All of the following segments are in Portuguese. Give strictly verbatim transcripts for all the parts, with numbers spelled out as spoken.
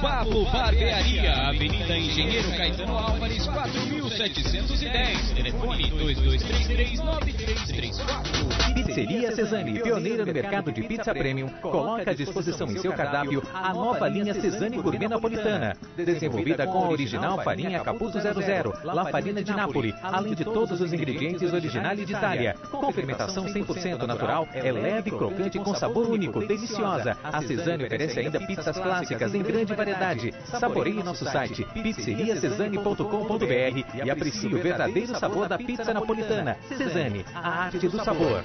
Pablo Barbearia, Avenida Engenheiro Caetano Álvares, quatro mil setecentos e dez. Telefone dois dois três três, nove três três quatro. Pizzeria Cesani, pioneira no mercado de pizza premium, coloca à disposição em seu cardápio a nova linha Cesani Gourmet Napolitana, desenvolvida com a original farinha Caputo zero zero, La Farina de Nápoles, além de todos os ingredientes originais de Itália. Com fermentação cem por cento natural, é leve, crocante com sabor único, deliciosa. A Cesani oferece ainda pizzas clássicas em grande variedade. Saboreie nosso site pizzeria cesani ponto com ponto br e aprecie o verdadeiro sabor da pizza napolitana. Cesani, a arte do sabor.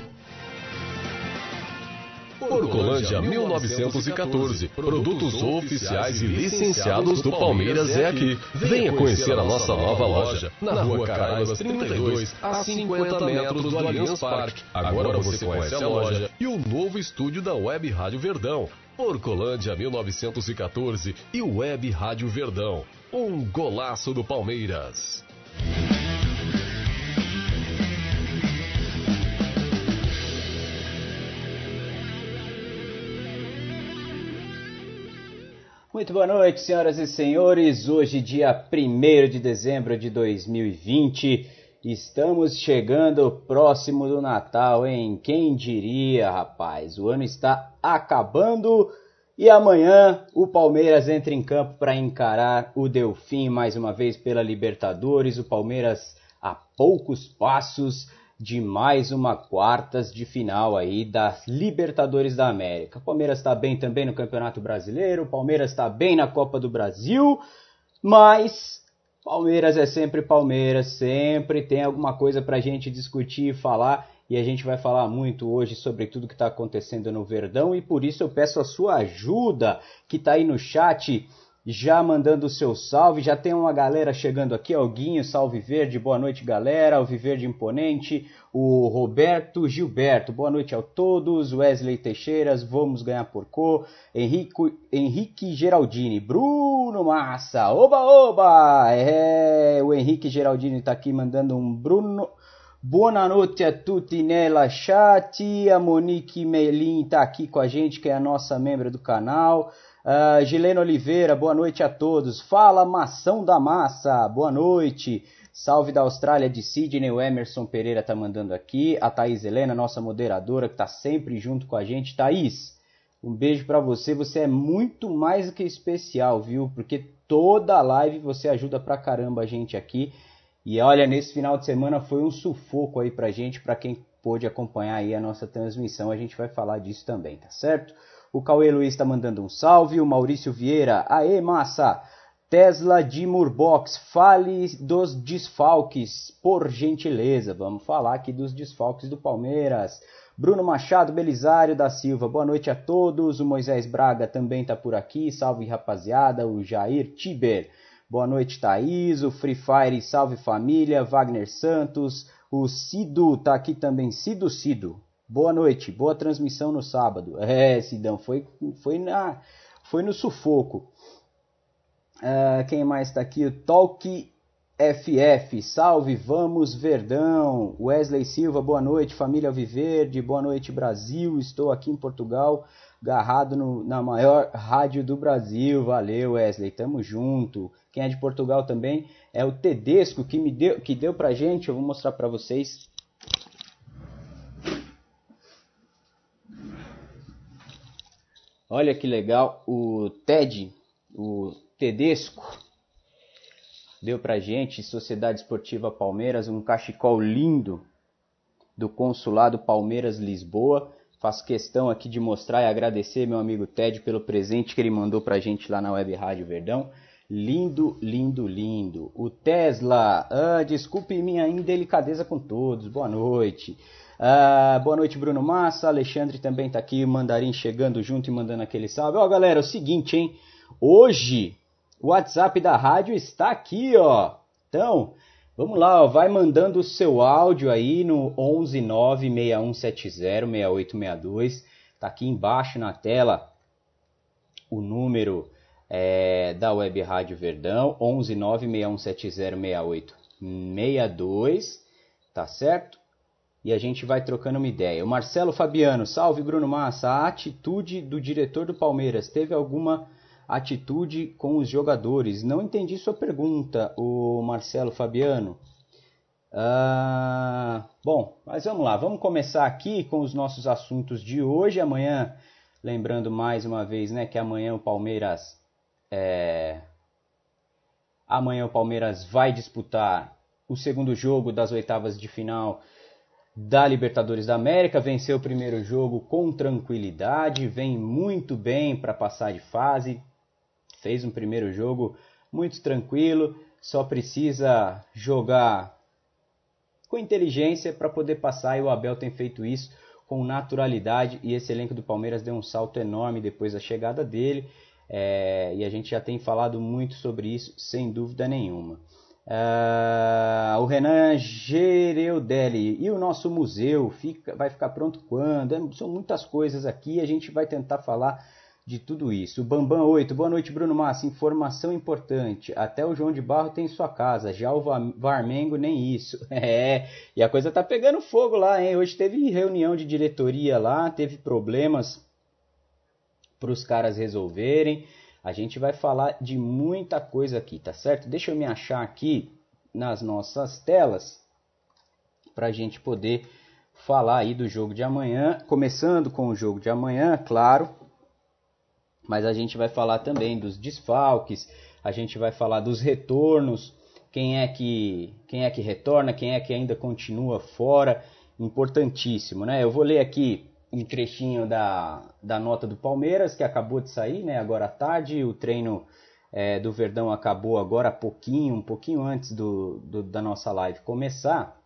Porcolândia mil novecentos e quatorze. Produtos oficiais e licenciados do Palmeiras é aqui. Venha conhecer a nossa nova loja. Na rua Caraibas trinta e dois, a cinquenta metros do Allianz Parque. Agora você conhece a loja e o novo estúdio da Web Rádio Verdão. Porcolândia mil novecentos e quatorze e Web Rádio Verdão. Um golaço do Palmeiras. Muito boa noite, senhoras e senhores. Hoje, dia primeiro de dezembro de dois mil e vinte, estamos chegando próximo do Natal, hein? Quem diria, rapaz? O ano está acabando e amanhã o Palmeiras entra em campo para encarar o Delfim mais uma vez pela Libertadores. O Palmeiras a poucos passos de mais uma quartas de final aí da Libertadores da América. O Palmeiras está bem também no Campeonato Brasileiro, o Palmeiras está bem na Copa do Brasil, mas Palmeiras é sempre Palmeiras, sempre tem alguma coisa para a gente discutir e falar, e a gente vai falar muito hoje sobre tudo que está acontecendo no Verdão, e por isso eu peço a sua ajuda, que está aí no chat, já mandando o seu salve. Já tem uma galera chegando aqui, Alguinho, salve verde, boa noite galera, Alviverde Imponente, o Roberto Gilberto, boa noite a todos, Wesley Teixeiras, vamos ganhar porcô, Henrique, Henrique Geraldini, Bruno Massa, oba oba, é, o Henrique Geraldini tá aqui mandando um Bruno, boa noite a tutti nella chat, a Monique Melin tá aqui com a gente, que é a nossa membro do canal. Uh, Gileno Oliveira, boa noite a todos. Fala, Mação da Massa, boa noite. Salve da Austrália de Sydney, o Emerson Pereira tá mandando aqui. A Thaís Helena, nossa moderadora, que tá sempre junto com a gente. Thaís, um beijo pra você. Você é muito mais do que especial, viu? Porque toda live você ajuda pra caramba a gente aqui. E olha, nesse final de semana foi um sufoco aí pra gente, pra quem pôde acompanhar aí a nossa transmissão. A gente vai falar disso também, tá certo? O Cauê Luiz está mandando um salve. O Maurício Vieira, aê massa. Tesla de Murbox, fale dos desfalques, por gentileza. Vamos falar aqui dos desfalques do Palmeiras. Bruno Machado Belisário da Silva, boa noite a todos. O Moisés Braga também está por aqui, salve rapaziada. O Jair Tiber, boa noite Thaís. O Free Fire, salve família. Wagner Santos, o Cido está aqui também, Cido Cido. Boa noite, boa transmissão no sábado. É, Sidão, foi, foi, na, foi no sufoco. Uh, quem mais está aqui? O Talk F F, salve, vamos Verdão. Wesley Silva, boa noite, família Alviverde, boa noite Brasil, estou aqui em Portugal, agarrado no, na maior rádio do Brasil. Valeu Wesley, tamo junto. Quem é de Portugal também é o Tedesco, que, me deu, que deu pra gente, eu vou mostrar pra vocês. Olha que legal, o Ted, o Tedesco, deu pra gente, Sociedade Esportiva Palmeiras, um cachecol lindo do Consulado Palmeiras Lisboa. Faço questão aqui de mostrar e agradecer meu amigo Ted pelo presente que ele mandou pra gente lá na Web Rádio Verdão. Lindo, lindo, lindo. O Tesla, ah, desculpe minha indelicadeza com todos, boa noite. Uh, boa noite Bruno Massa, Alexandre também tá aqui, o Mandarim chegando junto e mandando aquele salve. Ó galera, é o seguinte, hein, hoje o WhatsApp da rádio está aqui, ó, então vamos lá, ó, vai mandando o seu áudio aí no onze nove seis um sete zero seis oito seis dois, tá aqui embaixo na tela o número é, da Web Rádio Verdão, onze nove seis um sete zero seis oito seis dois, tá certo? E a gente vai trocando uma ideia. O Marcelo Fabiano, salve Bruno Massa, a atitude do diretor do Palmeiras teve alguma atitude com os jogadores. Não entendi sua pergunta, o Marcelo Fabiano. Ah, bom, mas vamos lá, vamos começar aqui com os nossos assuntos de hoje. Amanhã, lembrando mais uma vez, né, que amanhã o Palmeiras é... amanhã o Palmeiras vai disputar o segundo jogo das oitavas de final da Libertadores da América. Venceu o primeiro jogo com tranquilidade, vem muito bem para passar de fase, fez um primeiro jogo muito tranquilo, só precisa jogar com inteligência para poder passar, e o Abel tem feito isso com naturalidade, e esse elenco do Palmeiras deu um salto enorme depois da chegada dele, é, e a gente já tem falado muito sobre isso, sem dúvida nenhuma. Uh, o Renan Gereudelli, e o nosso museu fica, vai ficar pronto quando? São muitas coisas aqui, a gente vai tentar falar de tudo isso. O Bambam oito, boa noite, Bruno Massa. Informação importante, até o João de Barro tem sua casa, já o Varmengo nem isso. É, e a coisa tá pegando fogo lá, hein? Hoje teve reunião de diretoria lá, teve problemas para os caras resolverem. A gente vai falar de muita coisa aqui, tá certo? Deixa eu me achar aqui nas nossas telas para a gente poder falar aí do jogo de amanhã. Começando com o jogo de amanhã, claro. Mas a gente vai falar também dos desfalques, a gente vai falar dos retornos, quem é que, quem é que retorna, quem é que ainda continua fora, importantíssimo, né? Eu vou ler aqui um trechinho da, da nota do Palmeiras, que acabou de sair, né, agora à tarde. O treino é, do Verdão acabou agora há pouquinho, um pouquinho antes do, do, da nossa live começar.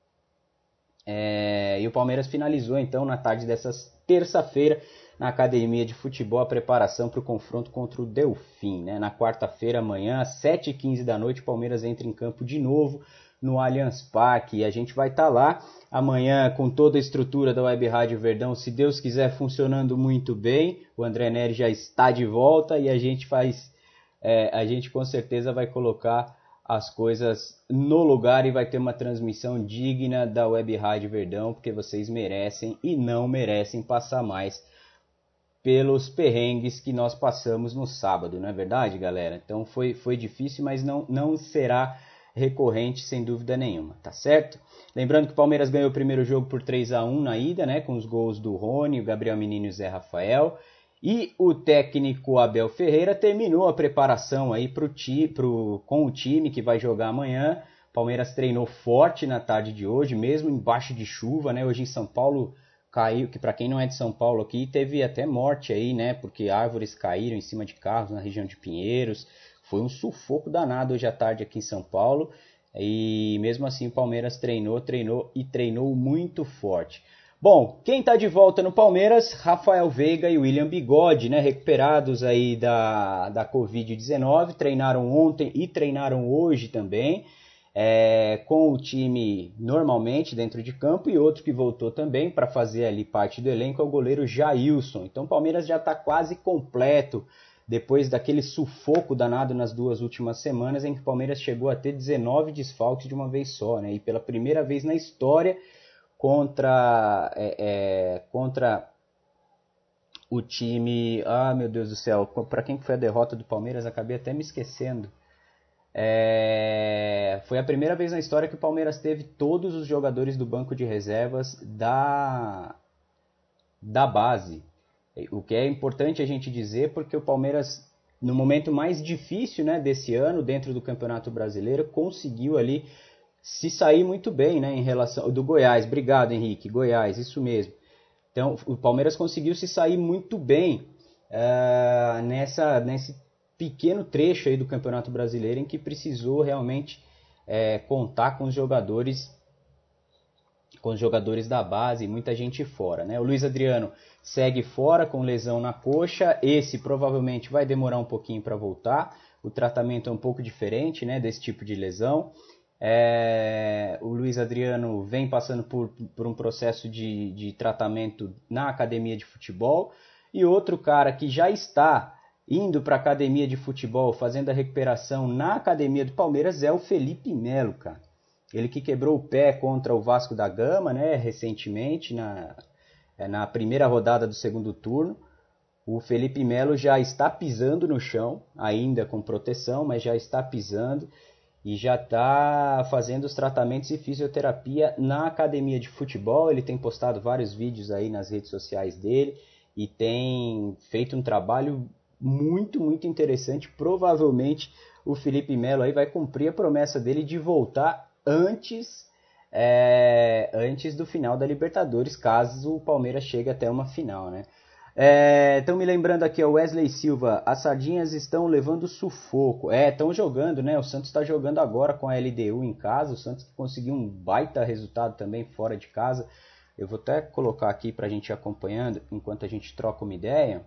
É, e o Palmeiras finalizou, então, na tarde dessa terça-feira, na Academia de Futebol, a preparação para o confronto contra o Delfim, né? Na quarta-feira, amanhã, às sete e quinze da noite, o Palmeiras entra em campo de novo no Allianz Parque, e a gente vai estar tá lá amanhã com toda a estrutura da Web Rádio Verdão, se Deus quiser, funcionando muito bem. O André Neri já está de volta e a gente faz, é, a gente com certeza vai colocar as coisas no lugar e vai ter uma transmissão digna da Web Rádio Verdão, porque vocês merecem e não merecem passar mais pelos perrengues que nós passamos no sábado, não é verdade, galera? Então foi, foi difícil, mas não, não será recorrente, sem dúvida nenhuma, tá certo? Lembrando que o Palmeiras ganhou o primeiro jogo por três a um na ida, né, com os gols do Rony, o Gabriel Menino e o Zé Rafael, e o técnico Abel Ferreira terminou a preparação aí pro ti, pro, com o time que vai jogar amanhã. O Palmeiras treinou forte na tarde de hoje, mesmo embaixo de chuva, né? Hoje em São Paulo caiu, que para quem não é de São Paulo aqui, teve até morte aí, né? Porque árvores caíram em cima de carros na região de Pinheiros. Foi um sufoco danado hoje à tarde aqui em São Paulo. E mesmo assim o Palmeiras treinou, treinou e treinou muito forte. Bom, quem está de volta no Palmeiras, Rafael Veiga e William Bigode, né, recuperados aí da, da covid dezenove, treinaram ontem e treinaram hoje também, é, com o time normalmente dentro de campo, e outro que voltou também para fazer ali parte do elenco é o goleiro Jailson. Então o Palmeiras já está quase completo, depois daquele sufoco danado nas duas últimas semanas, em que o Palmeiras chegou a ter dezenove desfalques de uma vez só, né, e pela primeira vez na história, contra, é, é, contra o time... Ah, meu Deus do céu, para quem foi a derrota do Palmeiras? Acabei até me esquecendo. É, foi a primeira vez na história que o Palmeiras teve todos os jogadores do banco de reservas da, da base. O que é importante a gente dizer, porque o Palmeiras, no momento mais difícil, né, desse ano, dentro do Campeonato Brasileiro, conseguiu ali se sair muito bem, né, em relação do Goiás. Obrigado, Henrique. Goiás, isso mesmo. Então, o Palmeiras conseguiu se sair muito bem uh, nessa, nesse pequeno trecho aí do Campeonato Brasileiro, em que precisou realmente é, contar com os jogadores com os jogadores da base, muita gente fora, né? O Luiz Adriano segue fora com lesão na coxa. Esse provavelmente vai demorar um pouquinho para voltar. O tratamento é um pouco diferente, né, desse tipo de lesão. É, o Luiz Adriano vem passando por, por um processo de, de tratamento na academia de futebol. E outro cara que já está indo para a academia de futebol, fazendo a recuperação na academia do Palmeiras, é o Felipe Melo, cara. Ele que quebrou o pé contra o Vasco da Gama, né, recentemente, na, na primeira rodada do segundo turno. O Felipe Melo já está pisando no chão, ainda com proteção, mas já está pisando e já está fazendo os tratamentos e fisioterapia na academia de futebol. Ele tem postado vários vídeos aí nas redes sociais dele e tem feito um trabalho muito, muito interessante. Provavelmente o Felipe Melo aí vai cumprir a promessa dele de voltar antes, é, antes do final da Libertadores, caso o Palmeiras chegue até uma final, né? Estão é, me lembrando aqui, o Wesley Silva, as sardinhas estão levando sufoco. É, estão jogando, né? O Santos está jogando agora com a L D U em casa. O Santos conseguiu um baita resultado também fora de casa. Eu vou até colocar aqui para a gente ir acompanhando enquanto a gente troca uma ideia.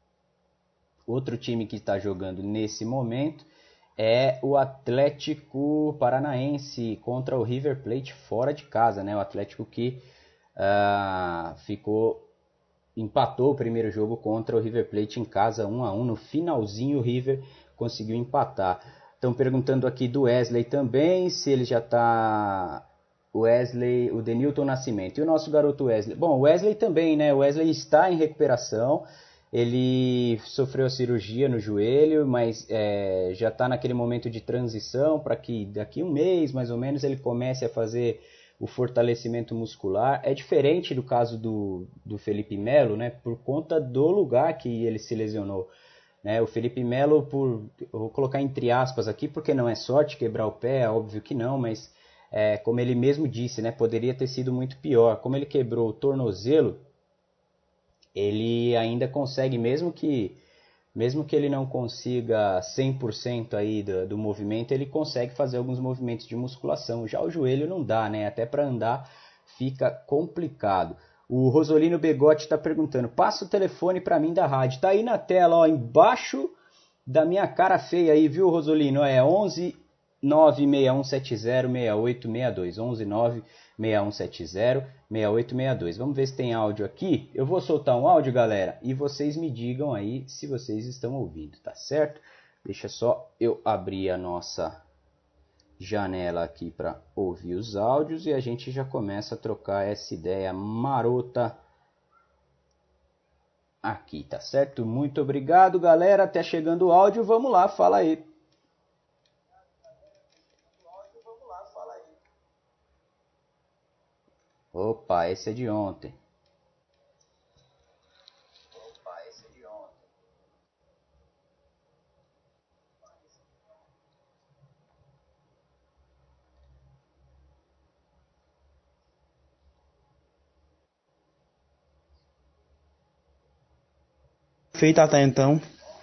Outro time que está jogando nesse momento é o Atlético Paranaense contra o River Plate fora de casa, né? O Atlético que uh, ficou... empatou o primeiro jogo contra o River Plate em casa, um a um. No finalzinho o River conseguiu empatar. Estão perguntando aqui do Wesley também, se ele já está... Wesley, o Denilton Nascimento. E o nosso garoto Wesley? Bom, o Wesley também, né? O Wesley está em recuperação. Ele sofreu a cirurgia no joelho, mas é, já está naquele momento de transição para que daqui a um mês, mais ou menos, ele comece a fazer o fortalecimento muscular. É diferente do caso do, do Felipe Melo, né, por conta do lugar que ele se lesionou. Né, o Felipe Melo, por, eu vou colocar entre aspas aqui, porque não é sorte quebrar o pé, é óbvio que não, mas é, como ele mesmo disse, né, poderia ter sido muito pior. Como ele quebrou o tornozelo, ele ainda consegue, mesmo que... Mesmo que ele não consiga cem por cento aí do, do movimento, ele consegue fazer alguns movimentos de musculação. Já o joelho não dá, né? Até para andar fica complicado. O Rosolino Begotti está perguntando, passa o telefone para mim da rádio. Tá aí na tela, ó, embaixo da minha cara feia aí, viu, Rosolino? É onze nove seis um sete zero seis oito seis dois. onze nove seis um sete zero seis oito seis dois. Vamos ver se tem áudio aqui. Eu vou soltar um áudio, galera, e vocês me digam aí se vocês estão ouvindo, tá certo? Deixa só eu abrir a nossa janela aqui para ouvir os áudios e a gente já começa a trocar essa ideia marota aqui, tá certo? Muito obrigado, galera. Até chegando o áudio. Vamos lá, fala aí. Opa, esse é de ontem. Opa, esse é de ontem. Feito até então.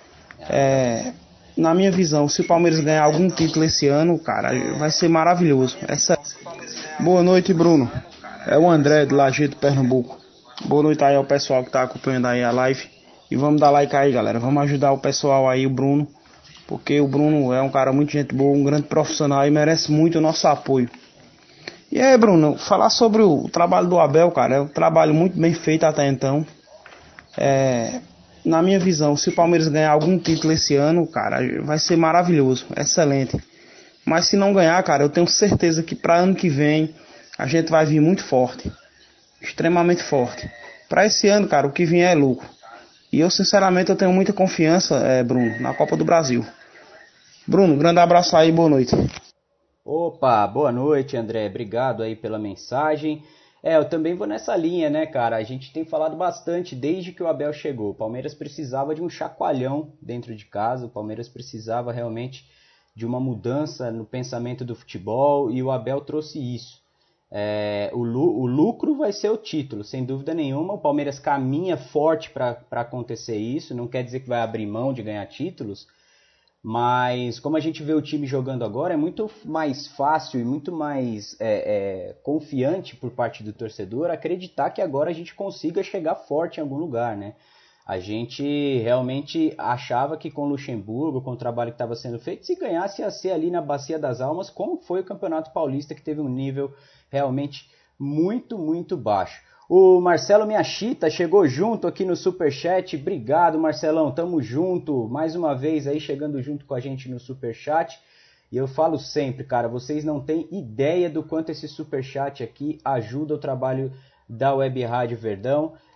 É, na minha visão, se o Palmeiras ganhar algum título esse ano, cara, vai ser maravilhoso. Essa... Boa noite, Bruno. É o André de Lajeado, Pernambuco. Boa noite aí ao pessoal que tá acompanhando aí a live. E vamos dar like aí, galera. Vamos ajudar o pessoal aí, o Bruno. Porque o Bruno é um cara muito gente boa, um grande profissional e merece muito o nosso apoio. E aí, Bruno, falar sobre o trabalho do Abel, cara. É um trabalho muito bem feito até então. É... Na minha visão, se o Palmeiras ganhar algum título esse ano, cara, vai ser maravilhoso, excelente. Mas se não ganhar, cara, eu tenho certeza que para ano que vem a gente vai vir muito forte, extremamente forte. Para esse ano, cara, o que vier é lucro. E eu, sinceramente, eu tenho muita confiança, é, Bruno, na Copa do Brasil. Bruno, grande abraço aí, boa noite. Opa, boa noite, André. Obrigado aí pela mensagem. É, eu também vou nessa linha, né, cara? A gente tem falado bastante desde que o Abel chegou. O Palmeiras precisava de um chacoalhão dentro de casa. O Palmeiras precisava realmente de uma mudança no pensamento do futebol e o Abel trouxe isso. É, o, o lucro vai ser o título, sem dúvida nenhuma. O Palmeiras caminha forte para acontecer isso. Não quer dizer que vai abrir mão de ganhar títulos, mas como a gente vê o time jogando agora, é muito mais fácil e muito mais é, é, confiante por parte do torcedor acreditar que agora a gente consiga chegar forte em algum lugar, né? A gente realmente achava que com o Luxemburgo, com o trabalho que estava sendo feito, se ganhasse ia ser ali na Bacia das Almas, como foi o Campeonato Paulista, que teve um nível realmente muito, muito baixo. O Marcelo Miyashita chegou junto aqui no Superchat. Obrigado, Marcelão. Tamo junto. Mais uma vez aí chegando junto com a gente no Superchat. E eu falo sempre, cara, vocês não têm ideia do quanto esse Superchat aqui ajuda o trabalho da Web Rádio Verdão.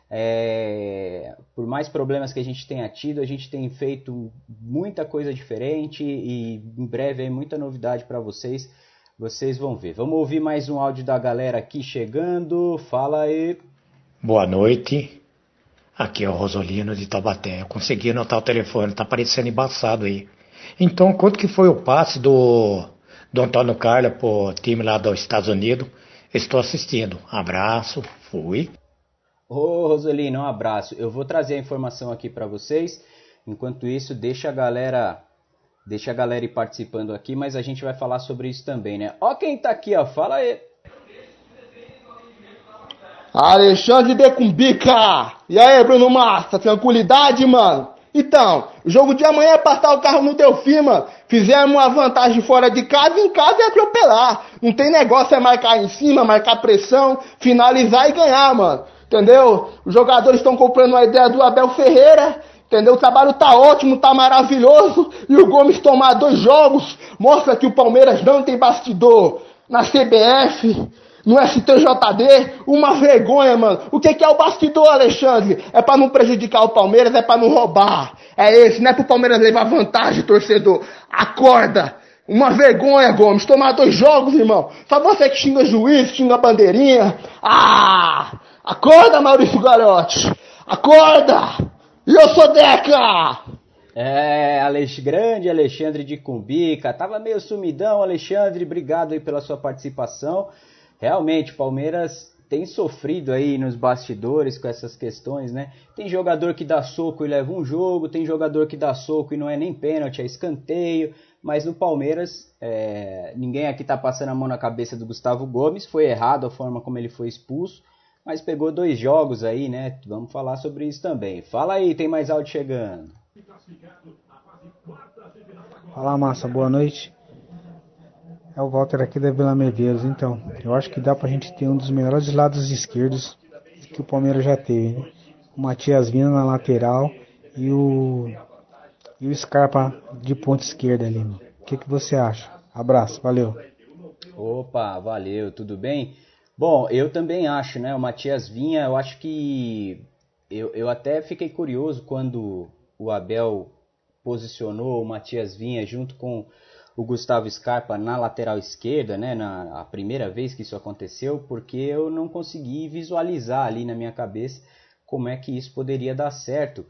É, por mais problemas que a gente tenha tido, a gente tem feito muita coisa diferente e em breve aí muita novidade para vocês, vocês vão ver. Vamos ouvir mais um áudio da galera aqui chegando, fala aí. Boa noite, aqui é o Rosolino de Taubaté, eu consegui anotar o telefone, tá parecendo embaçado aí. Então, quanto que foi o passe do, do Antônio Carlos pro time lá dos Estados Unidos? Estou assistindo, abraço, fui. Ô Rosolino, um abraço. Eu vou trazer a informação aqui para vocês. Enquanto isso, deixa a galera, deixa a galera ir participando aqui, mas a gente vai falar sobre isso também, né? Ó quem tá aqui, ó. Fala aí. Alexandre de Cumbica. E aí, Bruno Massa, tranquilidade, mano? Então, o jogo de amanhã é passar o carro no Delfim, mano. Fizemos uma vantagem fora de casa, em casa é atropelar. Não tem negócio, é marcar em cima, marcar pressão, finalizar e ganhar, mano. Entendeu? Os jogadores estão comprando a ideia do Abel Ferreira, entendeu? O trabalho tá ótimo, tá maravilhoso. E o Gomes tomar dois jogos mostra que o Palmeiras não tem bastidor na C B F, no S T J D. Uma vergonha, mano. O que que é o bastidor, Alexandre? É pra não prejudicar o Palmeiras, é pra não roubar. É esse, não é pro Palmeiras levar vantagem, torcedor. Acorda! Uma vergonha, Gomes. Tomar dois jogos, irmão. Só você que xinga juiz, xinga bandeirinha. Ah! Acorda, Maurício Garotti! Acorda! E eu sou Deca! É, Alex, grande Alexandre de Cumbica. Tava meio sumidão, Alexandre. Obrigado aí pela sua participação. Realmente, o Palmeiras tem sofrido aí nos bastidores com essas questões, né? Tem jogador que dá soco e leva um jogo, tem jogador que dá soco e não é nem pênalti, é escanteio. Mas no Palmeiras, é, ninguém aqui tá passando a mão na cabeça do Gustavo Gomes. Foi errado a forma como ele foi expulso. Mas pegou dois jogos aí, né? Vamos falar sobre isso também. Fala aí, tem mais áudio chegando. Fala, Massa, boa noite. É o Walter aqui da Vila Medeiros. Então, eu acho que dá pra gente ter um dos melhores lados esquerdos que o Palmeiras já teve, né? O Matias Vina na lateral e o, e o Scarpa de ponta esquerda ali. O que, que você acha? Abraço, valeu. Opa, valeu, tudo bem? Bom, eu também acho, né? O Matias Vinha, eu acho que... Eu, eu até fiquei curioso quando o Abel posicionou o Matias Vinha junto com o Gustavo Scarpa na lateral esquerda, né? Na a primeira vez que isso aconteceu, porque eu não consegui visualizar ali na minha cabeça como é que isso poderia dar certo.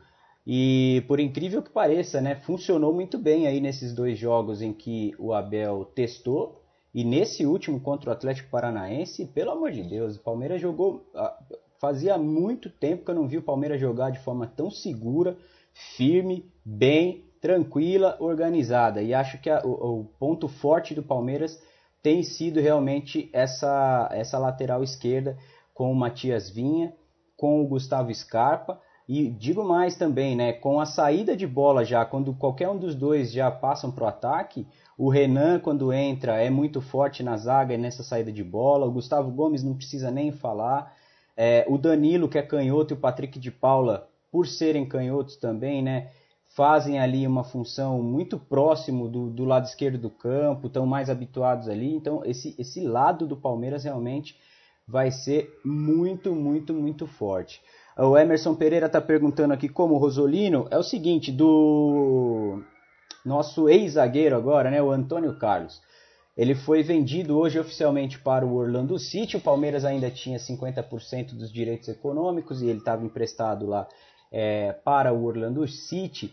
E por incrível que pareça, né? Funcionou muito bem aí nesses dois jogos em que o Abel testou. E nesse último contra o Atlético Paranaense, pelo amor de Deus, o Palmeiras jogou... Fazia muito tempo que eu não vi o Palmeiras jogar de forma tão segura, firme, bem, tranquila, organizada. E acho que a, o, o ponto forte do Palmeiras tem sido realmente essa, essa lateral esquerda com o Matias Vinha, com o Gustavo Scarpa. E digo mais também, né, com a saída de bola já, quando qualquer um dos dois já passam para o ataque... O Renan, quando entra, é muito forte na zaga e nessa saída de bola. O Gustavo Gomes não precisa nem falar. É, o Danilo, que é canhoto, e o Patrick de Paula, por serem canhotos também, né, fazem ali uma função muito próximo do, do lado esquerdo do campo, estão mais habituados ali. Então, esse, esse lado do Palmeiras realmente vai ser muito, muito, muito forte. O Emerson Pereira está perguntando aqui como o Rosolino. É o seguinte, do... nosso ex-zagueiro agora, né, o Antônio Carlos, ele foi vendido hoje oficialmente para o Orlando City. O Palmeiras ainda tinha cinquenta por cento dos direitos econômicos e ele estava emprestado lá é, para o Orlando City.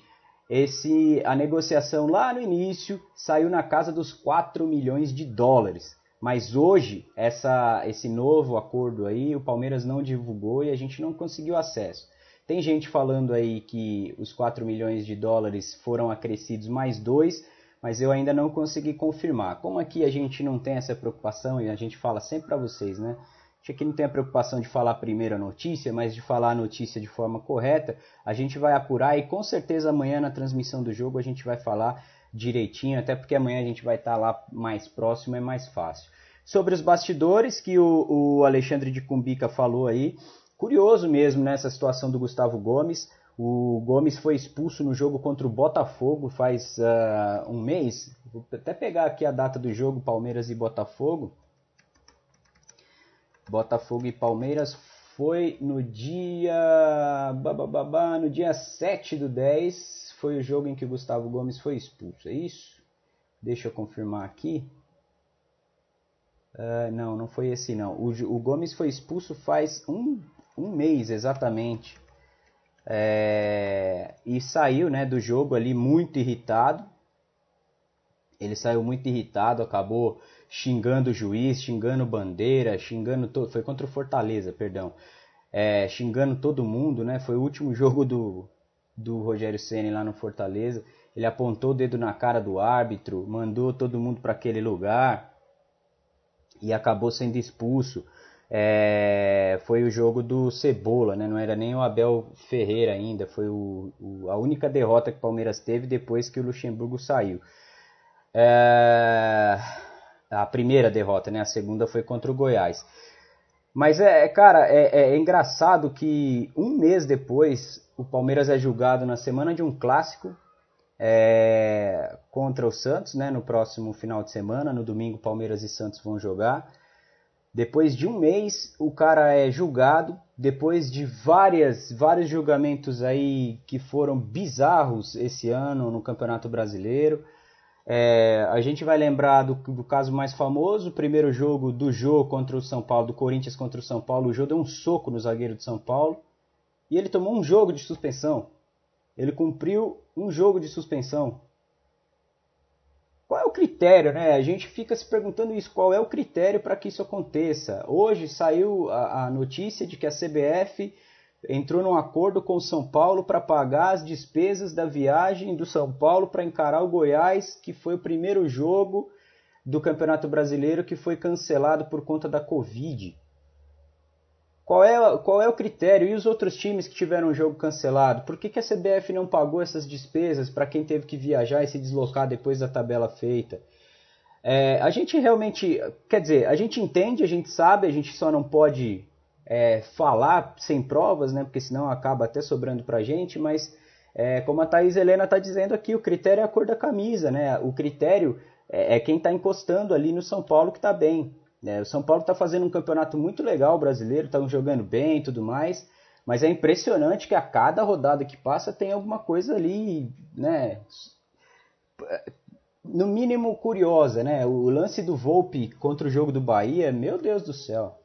Esse, a negociação lá no início saiu na casa dos quatro milhões de dólares. Mas hoje, essa, esse novo acordo aí, o Palmeiras não divulgou e a gente não conseguiu acesso. Tem gente falando aí que os quatro milhões de dólares foram acrescidos mais dois, mas eu ainda não consegui confirmar. Como aqui a gente não tem essa preocupação, e a gente fala sempre para vocês, né? A gente aqui não tem a preocupação de falar primeiro a notícia, mas de falar a notícia de forma correta, a gente vai apurar e com certeza amanhã na transmissão do jogo a gente vai falar direitinho, até porque amanhã a gente vai estar lá mais próximo, é mais fácil. Sobre os bastidores que o, o Alexandre de Cumbica falou aí, curioso mesmo nessa situação do Gustavo Gomes. O Gomes foi expulso no jogo contra o Botafogo faz uh, um mês. Vou até pegar aqui a data do jogo, Palmeiras e Botafogo. Botafogo e Palmeiras foi no dia... Babababá, no dia sete do dez, foi o jogo em que o Gustavo Gomes foi expulso, é isso? Deixa eu confirmar aqui. Uh, não, não foi esse não. O, o Gomes foi expulso faz um, um mês exatamente. É, e saiu, né, do jogo ali muito irritado. Ele saiu muito irritado, acabou xingando o juiz, xingando bandeira, xingando todo. Foi contra o Fortaleza, perdão. É, xingando todo mundo, né? Foi o último jogo do, do Rogério Ceni lá no Fortaleza. Ele apontou o dedo na cara do árbitro, mandou todo mundo para aquele lugar e acabou sendo expulso. É, foi o jogo do Cebola, né? Não era nem o Abel Ferreira ainda, foi o, o, a única derrota que o Palmeiras teve depois que o Luxemburgo saiu. É, a primeira derrota, né? A segunda foi contra o Goiás. Mas, é, cara, é, é engraçado que um mês depois o Palmeiras é julgado na semana de um clássico é, contra o Santos, né? No próximo final de semana, no domingo Palmeiras e Santos vão jogar. Depois de um mês, o cara é julgado, depois de várias, vários julgamentos aí que foram bizarros esse ano no Campeonato Brasileiro. É, a gente vai lembrar do, do caso mais famoso, o primeiro jogo do Jô contra o São Paulo, do Corinthians contra o São Paulo. O Jô deu um soco no zagueiro de São Paulo e ele tomou um jogo de suspensão. Ele cumpriu um jogo de suspensão. Qual é o critério, né? A gente fica se perguntando isso, qual é o critério para que isso aconteça? Hoje saiu a, a notícia de que a C B F entrou num acordo com o São Paulo para pagar as despesas da viagem do São Paulo para encarar o Goiás, que foi o primeiro jogo do Campeonato Brasileiro que foi cancelado por conta da Covid. Qual é, qual é o critério? E os outros times que tiveram o jogo cancelado? Por que, que a C B F não pagou essas despesas para quem teve que viajar e se deslocar depois da tabela feita? É, a gente realmente, quer dizer, a gente entende, a gente sabe, a gente só não pode é, falar sem provas, né? Porque senão acaba até sobrando pra gente, mas é, como a Thaís Helena está dizendo aqui, o critério é a cor da camisa, né? O critério é, é quem está encostando ali no São Paulo que está bem. É, o São Paulo está fazendo um campeonato muito legal brasileiro, estão jogando bem e tudo mais, mas é impressionante que a cada rodada que passa tem alguma coisa ali, né, no mínimo curiosa, né? O lance do Volpi contra o jogo do Bahia, meu Deus do céu.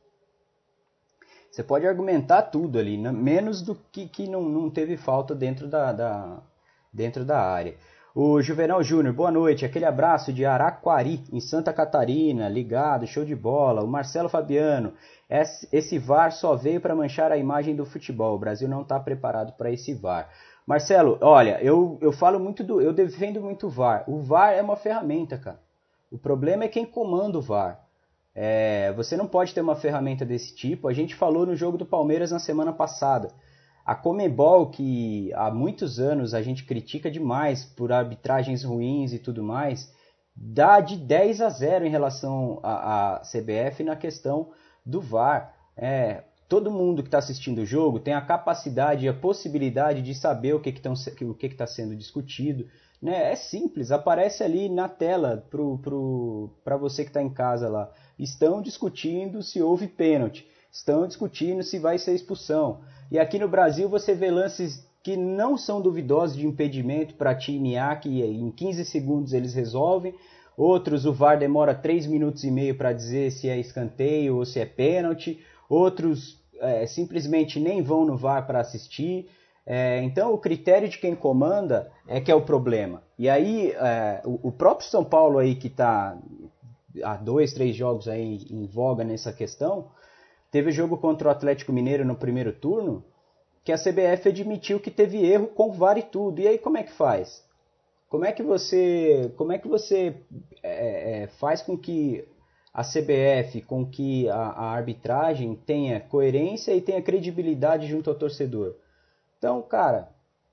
Você pode argumentar tudo ali, né? Menos do que, que não, não teve falta dentro da, da, dentro da área. O Juvenal Júnior, boa noite, aquele abraço de Araquari, em Santa Catarina, ligado, show de bola. O Marcelo Fabiano, esse V A R só veio para manchar a imagem do futebol, o Brasil não está preparado para esse V A R. Marcelo, olha, eu, eu falo muito do, eu defendo muito o V A R. O V A R é uma ferramenta, cara. O problema é quem comanda o V A R. É, você não pode ter uma ferramenta desse tipo, a gente falou no jogo do Palmeiras na semana passada. A Conmebol, que há muitos anos a gente critica demais por arbitragens ruins e tudo mais, dá de dez a zero em relação à C B F na questão do V A R. É, todo mundo que está assistindo o jogo tem a capacidade e a possibilidade de saber o que está o que que tá sendo discutido. Né? É simples, aparece ali na tela para você que está em casa lá. Estão discutindo se houve pênalti, estão discutindo se vai ser expulsão. E aqui no Brasil você vê lances que não são duvidosos de impedimento para time A, que em quinze segundos eles resolvem. Outros o V A R demora três minutos e meio para dizer se é escanteio ou se é pênalti. Outros é, simplesmente nem vão no V A R para assistir. É, então o critério de quem comanda é que é o problema. E aí é, o, o próprio São Paulo aí que está há dois, três jogos aí em voga nessa questão, teve o jogo contra o Atlético Mineiro no primeiro turno, que a C B F admitiu que teve erro com o V A R e tudo. E aí como é que faz? Como é que você, como é que você é, é, faz com que a C B F, com que a, a arbitragem tenha coerência e tenha credibilidade junto ao torcedor? Então, cara,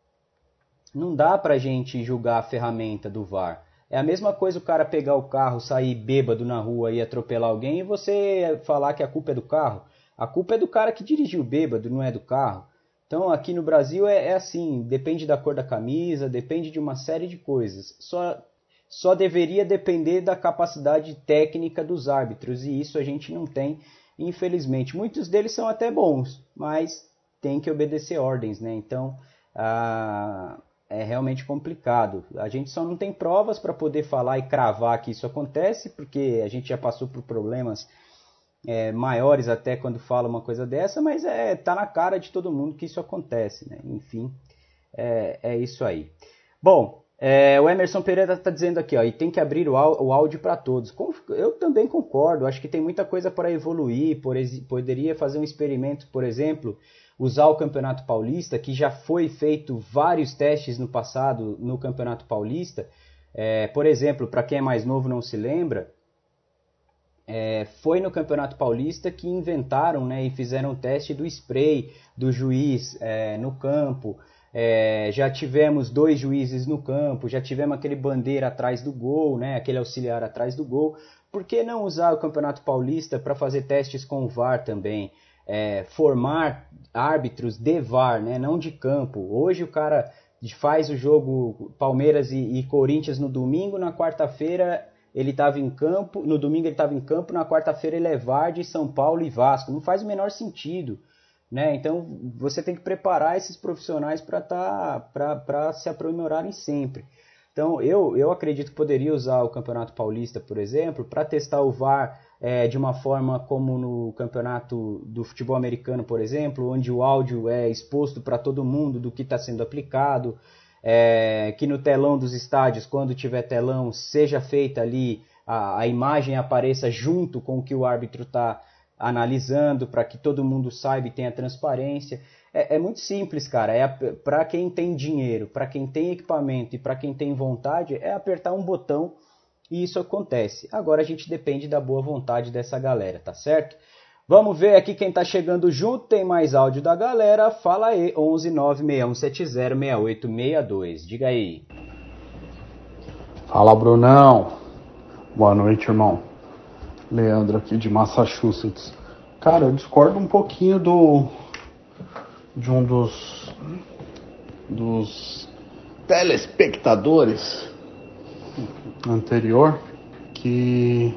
não dá pra gente julgar a ferramenta do V A R. É a mesma coisa o cara pegar o carro, sair bêbado na rua e atropelar alguém e você falar que a culpa é do carro. A culpa é do cara que dirigiu bêbado, não é do carro. Então aqui no Brasil é, é assim, depende da cor da camisa, depende de uma série de coisas. Só, só deveria depender da capacidade técnica dos árbitros e isso a gente não tem. infelizmente. Muitos deles são até bons, mas tem que obedecer ordens, né? Então, ah, é realmente complicado. A gente só não tem provas para poder falar e cravar que isso acontece, porque a gente já passou por problemas é, maiores até quando fala uma coisa dessa, mas é, tá na cara de todo mundo que isso acontece, né? Enfim, é, é isso aí. Bom, é, o Emerson Pereira está dizendo aqui, ó, e tem que abrir o, o áudio para todos. Eu também concordo, acho que tem muita coisa para evoluir, por, poderia fazer um experimento, por exemplo, usar o Campeonato Paulista, que já foi feito vários testes no passado no Campeonato Paulista. É, por exemplo, para quem é mais novo não se lembra, é, foi no Campeonato Paulista que inventaram, né, e fizeram o teste do spray do juiz é, no campo. É, já tivemos dois juízes no campo, já tivemos aquele bandeira atrás do gol, né, aquele auxiliar atrás do gol. Por que não usar o Campeonato Paulista para fazer testes com o V A R também? É, formar árbitros de V A R, né, não de campo. Hoje o cara faz o jogo Palmeiras e, e Corinthians no domingo, na quarta-feira ele estava em campo, no domingo ele estava em campo, na quarta-feira ele é V A R de São Paulo e Vasco. Não faz o menor sentido. Né? Então você tem que preparar esses profissionais para tá, para se aprimorarem sempre. Então eu, eu acredito que poderia usar o Campeonato Paulista, por exemplo, para testar o V A R é, de uma forma como no Campeonato do Futebol Americano, por exemplo, onde o áudio é exposto para todo mundo do que está sendo aplicado, é, que no telão dos estádios, quando tiver telão, seja feita ali, a, a imagem apareça junto com o que o árbitro está analisando, para que todo mundo saiba e tenha transparência. É, é muito simples, cara. É para quem tem dinheiro, para quem tem equipamento e para quem tem vontade, é apertar um botão e isso acontece. Agora a gente depende da boa vontade dessa galera, tá certo? Vamos ver aqui quem tá chegando junto. Tem mais áudio da galera. Fala aí, onze nove seis um sete zero seis oito seis dois. Diga aí. Fala, Brunão. Boa noite, irmão. Leandro aqui de Massachusetts. Cara, eu discordo um pouquinho do de um dos dos telespectadores anterior, que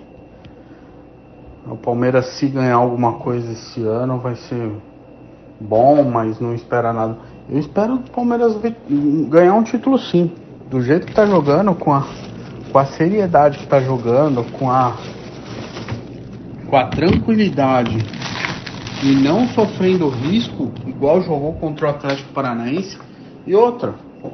o Palmeiras, se ganhar alguma coisa esse ano, vai ser bom, mas não espera nada. Eu espero o Palmeiras ganhar um título sim, do jeito que tá jogando, com a, com a seriedade que tá jogando, com a com a tranquilidade e não sofrendo risco, igual jogou contra o Atlético Paranaense. E outra,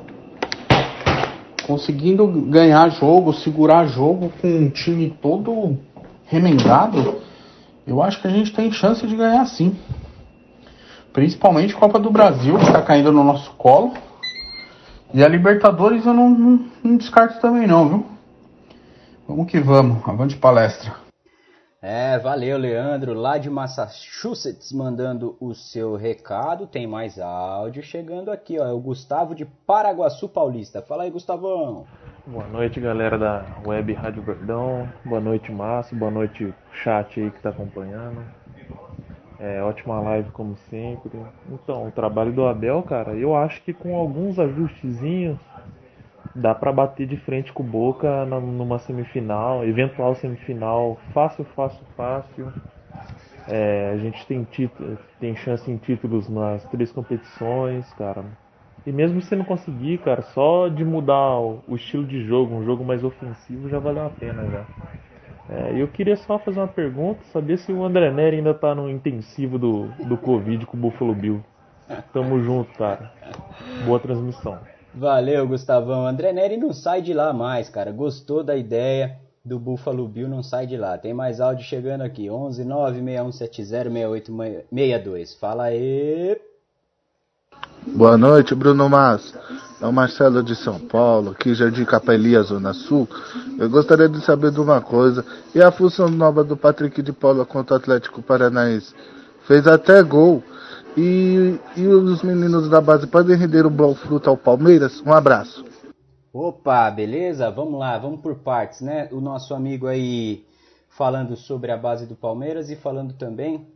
conseguindo ganhar jogo, segurar jogo com um time todo remendado, eu acho que a gente tem chance de ganhar sim. Principalmente Copa do Brasil, que está caindo no nosso colo. E a Libertadores eu não, não, não descarto também não, viu? Vamos que vamos, avante palestra. É, valeu, Leandro, lá de Massachusetts, mandando o seu recado. Tem mais áudio chegando aqui, ó, é o Gustavo de Paraguaçu Paulista. Fala aí, Gustavão. Boa noite, galera da Web Rádio Verdão. Boa noite, Márcio. Boa noite, chat aí que tá acompanhando. É, ótima live, como sempre. Então, o trabalho do Abel, cara, eu acho que com alguns ajustezinhos dá pra bater de frente com o Boca numa semifinal, eventual semifinal, fácil, fácil, fácil. É, a gente tem, título, tem chance em títulos nas três competições, cara. E mesmo se não conseguir, cara, só de mudar o, o estilo de jogo, um jogo mais ofensivo, já valeu a pena já. É, eu queria só fazer uma pergunta, saber se o André Nery ainda tá no intensivo do, do Covid com o Buffalo Bill. Tamo junto, cara. Boa transmissão. Valeu, Gustavão. André Nery não sai de lá mais, cara. Gostou da ideia do Buffalo Bill, não sai de lá. Tem mais áudio chegando aqui. onze nove seis um sete zero seis oito seis dois. Fala aí. Boa noite, Bruno Massa. É o Marcelo de São Paulo, aqui Jardim Capelia, Zona Sul. Eu gostaria de saber de uma coisa. E a função nova do Patrick de Paula contra o Atlético Paranaense? Fez até gol. E, e os meninos da base podem render um bom fruto ao Palmeiras? Um abraço. Opa, beleza? Vamos lá, vamos por partes, né? O nosso amigo aí falando sobre a base do Palmeiras e falando também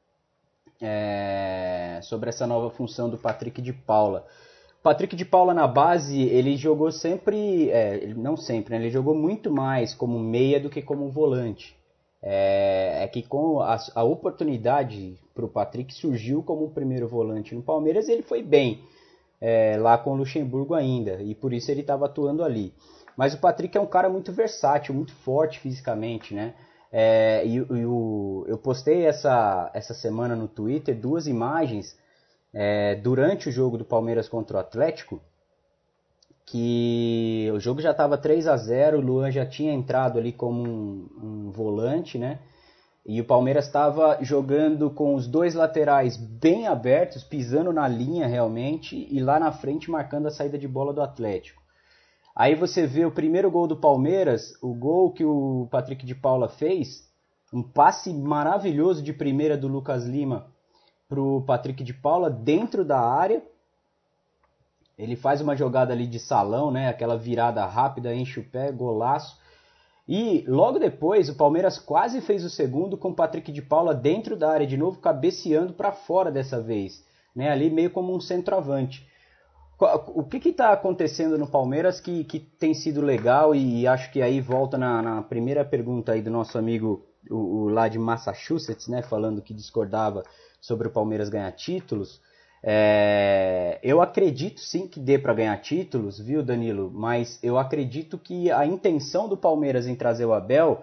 é, sobre essa nova função do Patrick de Paula. O Patrick de Paula na base, ele jogou sempre, é, não sempre, né? Ele jogou muito mais como meia do que como volante. É, é que com a, a oportunidade para o Patrick surgiu como o primeiro volante no Palmeiras, ele foi bem é, lá com o Luxemburgo ainda, e por isso ele estava atuando ali. Mas o Patrick é um cara muito versátil, muito forte fisicamente, né? É, e, e o, eu postei essa, essa semana no Twitter duas imagens é, durante o jogo do Palmeiras contra o Atlético, que o jogo já estava três a zero, o Luan já tinha entrado ali como um, um volante, né? E o Palmeiras estava jogando com os dois laterais bem abertos, pisando na linha realmente, e lá na frente marcando a saída de bola do Atlético. Aí você vê o primeiro gol do Palmeiras, o gol que o Patrick de Paula fez, um passe maravilhoso de primeira do Lucas Lima para o Patrick de Paula dentro da área. Ele faz uma jogada ali de salão, né? Aquela virada rápida, enche o pé, golaço. E logo depois o Palmeiras quase fez o segundo com o Patrick de Paula dentro da área de novo, cabeceando para fora dessa vez, né? Ali meio como um centroavante. O que está acontecendo no Palmeiras que, que tem sido legal, e acho que aí volta na, na primeira pergunta aí do nosso amigo o, o lá de Massachusetts, né? Falando que discordava sobre o Palmeiras ganhar títulos. É, eu acredito sim que dê para ganhar títulos, viu, Danilo? Mas eu acredito que a intenção do Palmeiras em trazer o Abel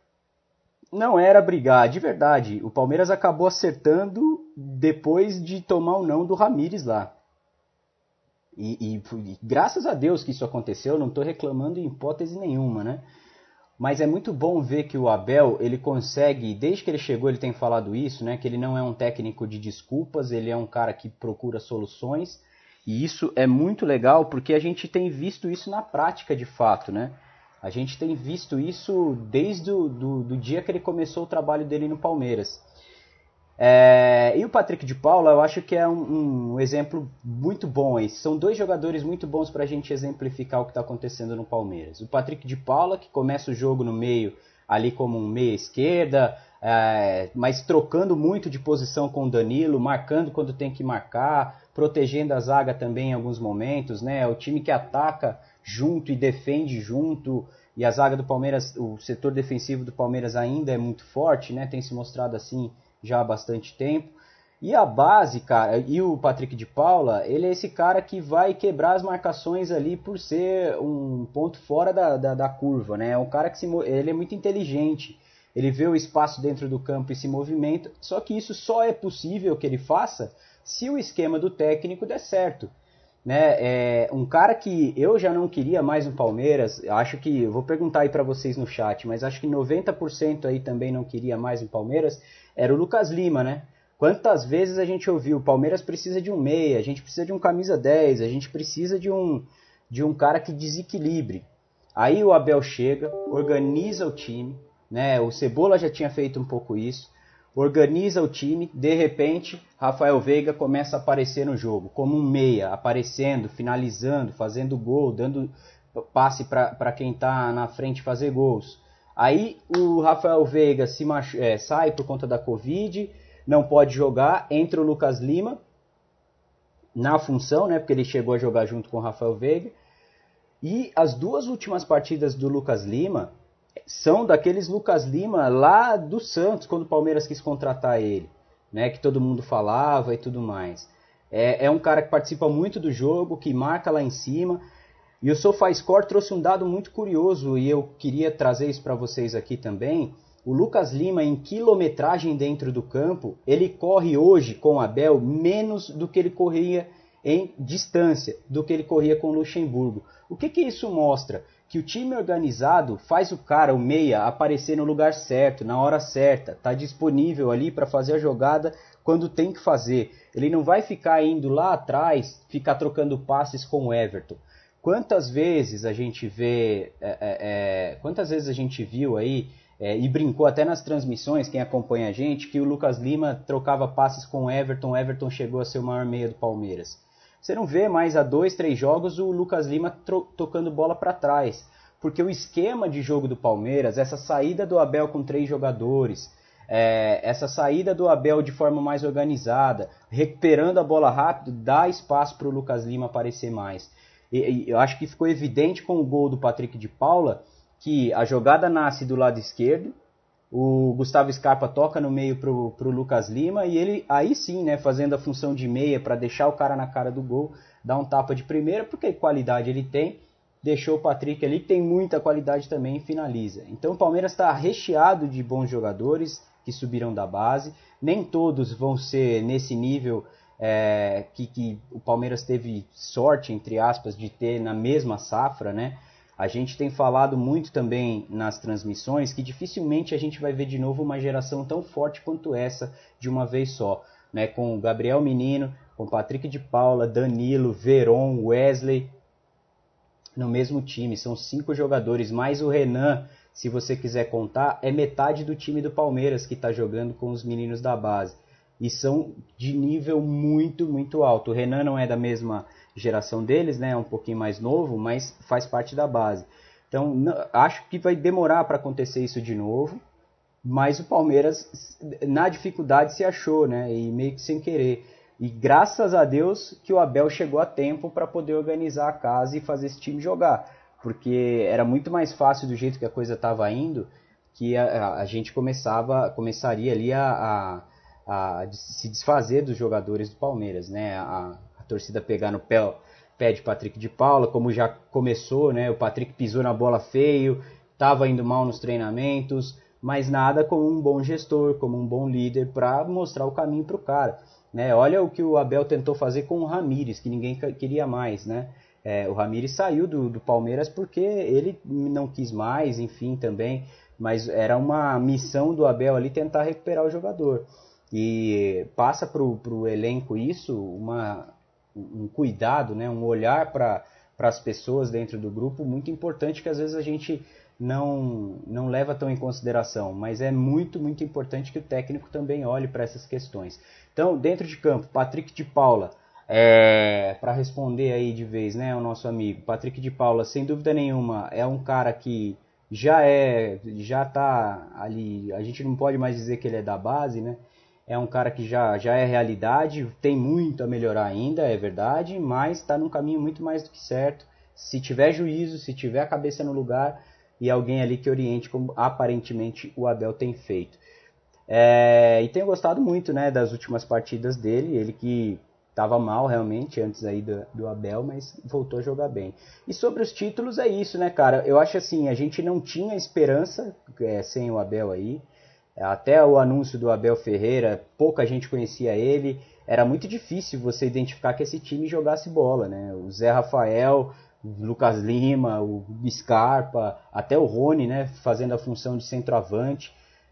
não era brigar, de verdade. O Palmeiras acabou acertando depois de tomar o não do Ramires lá. E, e, e graças a Deus que isso aconteceu, não estou reclamando em hipótese nenhuma, né? Mas é muito bom ver que o Abel, ele consegue, desde que ele chegou ele tem falado isso, né? Que ele não é um técnico de desculpas, ele é um cara que procura soluções. E isso é muito legal porque a gente tem visto isso na prática de fato, né? A gente tem visto isso desde o do, do dia que ele começou o trabalho dele no Palmeiras. É, e o Patrick de Paula, eu acho que é um, um exemplo muito bom aí. São dois jogadores muito bons para a gente exemplificar o que está acontecendo no Palmeiras. O Patrick de Paula, que começa o jogo no meio, ali como um meia esquerda, é, mas trocando muito de posição com o Danilo, marcando quando tem que marcar, protegendo a zaga também em alguns momentos, né? O time que ataca junto e defende junto, e a zaga do Palmeiras, o setor defensivo do Palmeiras ainda é muito forte, né? Tem se mostrado assim já há bastante tempo. E a base, cara, e o Patrick de Paula, ele é esse cara que vai quebrar as marcações ali por ser um ponto fora da, da, da curva, né? É um cara que se, ele é muito inteligente, ele vê o espaço dentro do campo e se movimenta, só que isso só é possível que ele faça se o esquema do técnico der certo, né? É um cara que eu já não queria mais no Palmeiras, acho que, eu vou perguntar aí para vocês no chat, mas acho que noventa por cento aí também não queria mais no Palmeiras, era o Lucas Lima, né? Quantas vezes a gente ouviu, o Palmeiras precisa de um meia, a gente precisa de um camisa dez, a gente precisa de um, de um cara que desequilibre. Aí o Abel chega, organiza o time, né? O Cebola já tinha feito um pouco isso, organiza o time, de repente Rafael Veiga começa a aparecer no jogo, como um meia, aparecendo, finalizando, fazendo gol, dando passe para quem está na frente fazer gols. Aí o Rafael Veiga se machu... é, sai por conta da Covid, não pode jogar, entra o Lucas Lima na função, né, porque ele chegou a jogar junto com o Rafael Veiga. E as duas últimas partidas do Lucas Lima são daqueles Lucas Lima lá do Santos, quando o Palmeiras quis contratar ele, né, que todo mundo falava e tudo mais. É, é um cara que participa muito do jogo, que marca lá em cima. E o SofaScore trouxe um dado muito curioso, e eu queria trazer isso para vocês aqui também. O Lucas Lima, em quilometragem dentro do campo, ele corre hoje com o Abel menos do que ele corria em distância, do que ele corria com o Luxemburgo. O que, que isso mostra? Que o time organizado faz o cara, o meia, aparecer no lugar certo, na hora certa, está disponível ali para fazer a jogada quando tem que fazer. Ele não vai ficar indo lá atrás, ficar trocando passes com o Everton. Quantas vezes a gente vê, é, é, quantas vezes a gente viu aí, é, e brincou até nas transmissões, quem acompanha a gente, que o Lucas Lima trocava passes com o Everton, o Everton chegou a ser o maior meia do Palmeiras. Você não vê mais há dois, três jogos o Lucas Lima tro- tocando bola para trás, porque o esquema de jogo do Palmeiras, essa saída do Abel com três jogadores, é, essa saída do Abel de forma mais organizada, recuperando a bola rápido, dá espaço para o Lucas Lima aparecer mais. E, e, eu acho que ficou evidente com o gol do Patrick de Paula que a jogada nasce do lado esquerdo, o Gustavo Scarpa toca no meio pro, pro Lucas Lima, e ele aí sim, né, fazendo a função de meia para deixar o cara na cara do gol, dá um tapa de primeira, porque qualidade ele tem, deixou o Patrick ali, que tem muita qualidade também, e finaliza. Então o Palmeiras está recheado de bons jogadores que subiram da base, nem todos vão ser nesse nível é, que, que o Palmeiras teve sorte, entre aspas, de ter na mesma safra, né? A gente tem falado muito também nas transmissões que dificilmente a gente vai ver de novo uma geração tão forte quanto essa de uma vez só, né? Com o Gabriel Menino, com Patrick de Paula, Danilo, Veron, Wesley no mesmo time. São cinco jogadores, mais o Renan, se você quiser contar, é metade do time do Palmeiras que está jogando com os meninos da base. E são de nível muito, muito alto. O Renan não é da mesma geração deles, né? É um pouquinho mais novo, mas faz parte da base. Então, não, acho que vai demorar para acontecer isso de novo, mas o Palmeiras, na dificuldade, se achou, né? E meio que sem querer. E graças a Deus que o Abel chegou a tempo para poder organizar a casa e fazer esse time jogar. Porque era muito mais fácil do jeito que a coisa estava indo, que a, a, a gente começava, começaria ali a, a, a se desfazer dos jogadores do Palmeiras, né? A, a torcida pegar no pé, pé de Patrick de Paula, como já começou, né? O Patrick pisou na bola feio, estava indo mal nos treinamentos, mas nada como um bom gestor, como um bom líder para mostrar o caminho para o cara, né? Olha o que o Abel tentou fazer com o Ramírez, que ninguém queria mais, né? É, o Ramírez saiu do, do Palmeiras porque ele não quis mais, enfim, também, mas era uma missão do Abel ali tentar recuperar o jogador. E passa para o elenco isso, uma, um cuidado, né, um olhar para as pessoas dentro do grupo muito importante, que às vezes a gente não, não leva tão em consideração, mas é muito, muito importante que o técnico também olhe para essas questões. Então, dentro de campo, Patrick de Paula, é, para responder aí de vez, né, o nosso amigo, Patrick de Paula, sem dúvida nenhuma, é um cara que já é, já tá ali, a gente não pode mais dizer que ele é da base, né? É um cara que já, já é realidade, tem muito a melhorar ainda, é verdade, mas está num caminho muito mais do que certo. Se tiver juízo, se tiver a cabeça no lugar e alguém ali que oriente, como aparentemente o Abel tem feito. É, e tenho gostado muito, né, das últimas partidas dele, ele que estava mal realmente antes aí do, do Abel, mas voltou a jogar bem. E sobre os títulos é isso, né, cara? Eu acho assim, a gente não tinha esperança é, sem o Abel aí. Até o anúncio do Abel Ferreira, pouca gente conhecia ele. Era muito difícil você identificar que esse time jogasse bola, né? O Zé Rafael, o Lucas Lima, o Scarpa, até o Rony, né, fazendo a função de centroavante.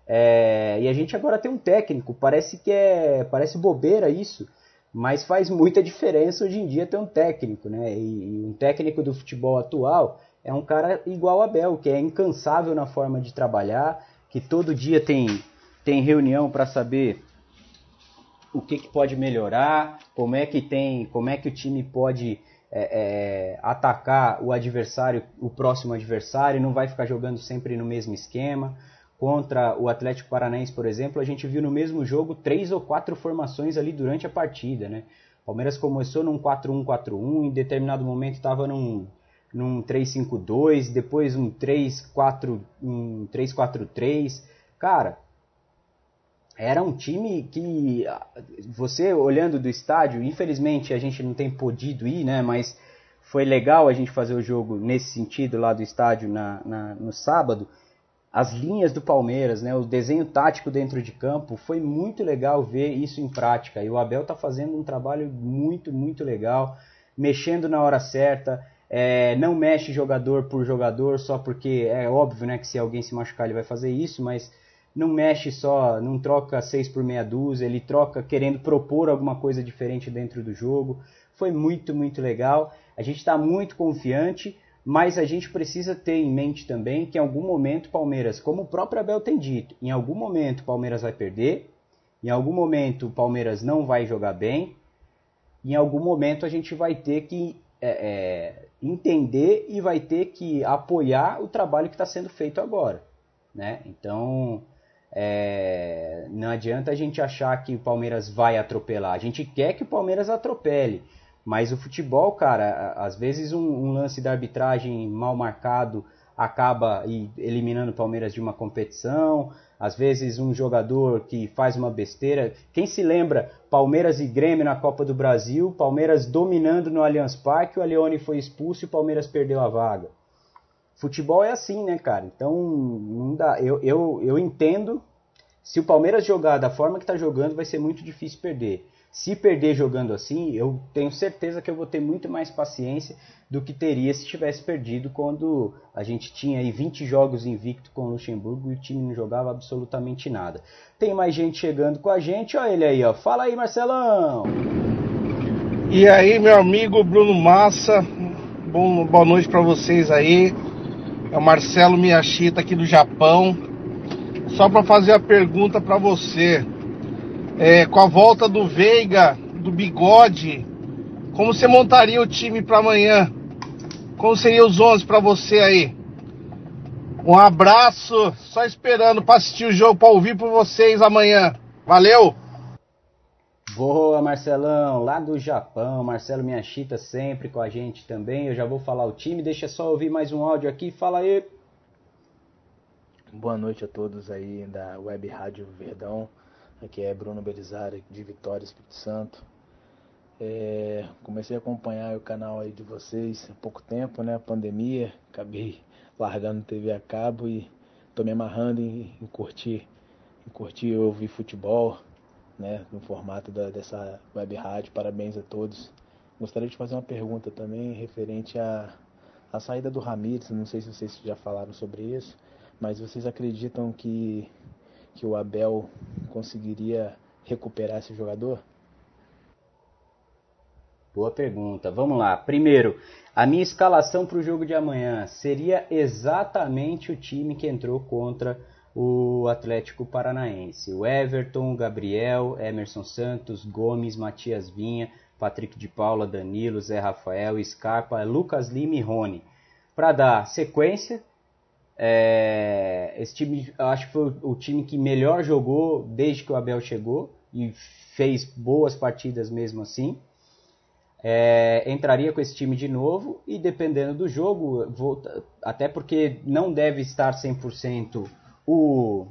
É, e a gente agora tem um técnico, parece que é, parece bobeira isso, mas faz muita diferença hoje em dia ter um técnico, né? E, e um técnico do futebol atual é um cara igual o Abel, que é incansável na forma de trabalhar, que todo dia tem, tem reunião para saber o que, que pode melhorar, como é que tem, como é que o time pode é, é, atacar o adversário, o próximo adversário, não vai ficar jogando sempre no mesmo esquema. Contra o Atlético Paranaense, por exemplo, a gente viu no mesmo jogo três ou quatro formações ali durante a partida, né? O Palmeiras começou num quatro um quatro um, em determinado momento estava num, num três cinco dois, depois um três quatro três. Cara, era um time que você olhando do estádio, infelizmente a gente não tem podido ir, né? Mas foi legal a gente fazer o jogo nesse sentido lá do estádio na, na, no sábado. As linhas do Palmeiras, né, o desenho tático dentro de campo, foi muito legal ver isso em prática. E o Abel está fazendo um trabalho muito, muito legal, mexendo na hora certa, é, não mexe jogador por jogador, só porque é óbvio, né, que se alguém se machucar ele vai fazer isso, mas não mexe só, não troca seis por meia dúzia, ele troca querendo propor alguma coisa diferente dentro do jogo. Foi muito, muito legal. A gente está muito confiante, mas a gente precisa ter em mente também que em algum momento o Palmeiras, como o próprio Abel tem dito, em algum momento o Palmeiras vai perder, em algum momento o Palmeiras não vai jogar bem, em algum momento a gente vai ter que é, é, entender e vai ter que apoiar o trabalho que está sendo feito agora, né? Então, é, não adianta a gente achar que o Palmeiras vai atropelar, a gente quer que o Palmeiras atropele. Mas o futebol, cara, às vezes um, um lance da arbitragem mal marcado acaba eliminando o Palmeiras de uma competição, às vezes um jogador que faz uma besteira. Quem se lembra, Palmeiras e Grêmio na Copa do Brasil, Palmeiras dominando no Allianz Parque, o Allione foi expulso e o Palmeiras perdeu a vaga. Futebol é assim, né, cara? Então, não dá. Eu, eu, eu entendo, se o Palmeiras jogar da forma que está jogando, vai ser muito difícil perder. Se perder jogando assim, eu tenho certeza que eu vou ter muito mais paciência do que teria se tivesse perdido quando a gente tinha aí vinte jogos invicto com o Luxemburgo e o time não jogava absolutamente nada. Tem mais gente chegando com a gente, ó ele aí, ó. Fala aí, Marcelão! E aí, meu amigo Bruno Massa, bom, boa noite para vocês aí. É o Marcelo Miyashita aqui do Japão. Só para fazer a pergunta para você. É, com a volta do Veiga, do Bigode, como você montaria o time para amanhã? Como seriam os onze para você aí? Um abraço, só esperando para assistir o jogo, para ouvir por vocês amanhã. Valeu! Boa, Marcelão, lá do Japão, Marcelo Miyashita sempre com a gente também. Eu já vou falar o time, deixa só ouvir mais um áudio aqui, fala aí. Boa noite a todos aí da Web Rádio Verdão. Aqui é Bruno Belisário, de Vitória, Espírito Santo. É, comecei a acompanhar o canal aí de vocês há pouco tempo, né? Pandemia, acabei largando T V a cabo e tô me amarrando em, em curtir, em curtir ouvir futebol, né? No formato da, dessa web rádio. Parabéns a todos. Gostaria de fazer uma pergunta também referente à, à saída do Ramires. Não sei se vocês já falaram sobre isso, mas vocês acreditam que que o Abel conseguiria recuperar esse jogador? Boa pergunta. Vamos lá. Primeiro, a minha escalação para o jogo de amanhã seria exatamente o time que entrou contra o Atlético Paranaense. O Everton, Gabriel, Emerson Santos, Gomes, Matias Vinha, Patrick de Paula, Danilo, Zé Rafael, Scarpa, Lucas Lima e Rony. Para dar sequência, É, esse time, eu acho que foi o time que melhor jogou desde que o Abel chegou e fez boas partidas mesmo assim. É, entraria com esse time de novo e dependendo do jogo, volta, até porque não deve estar cem por cento o,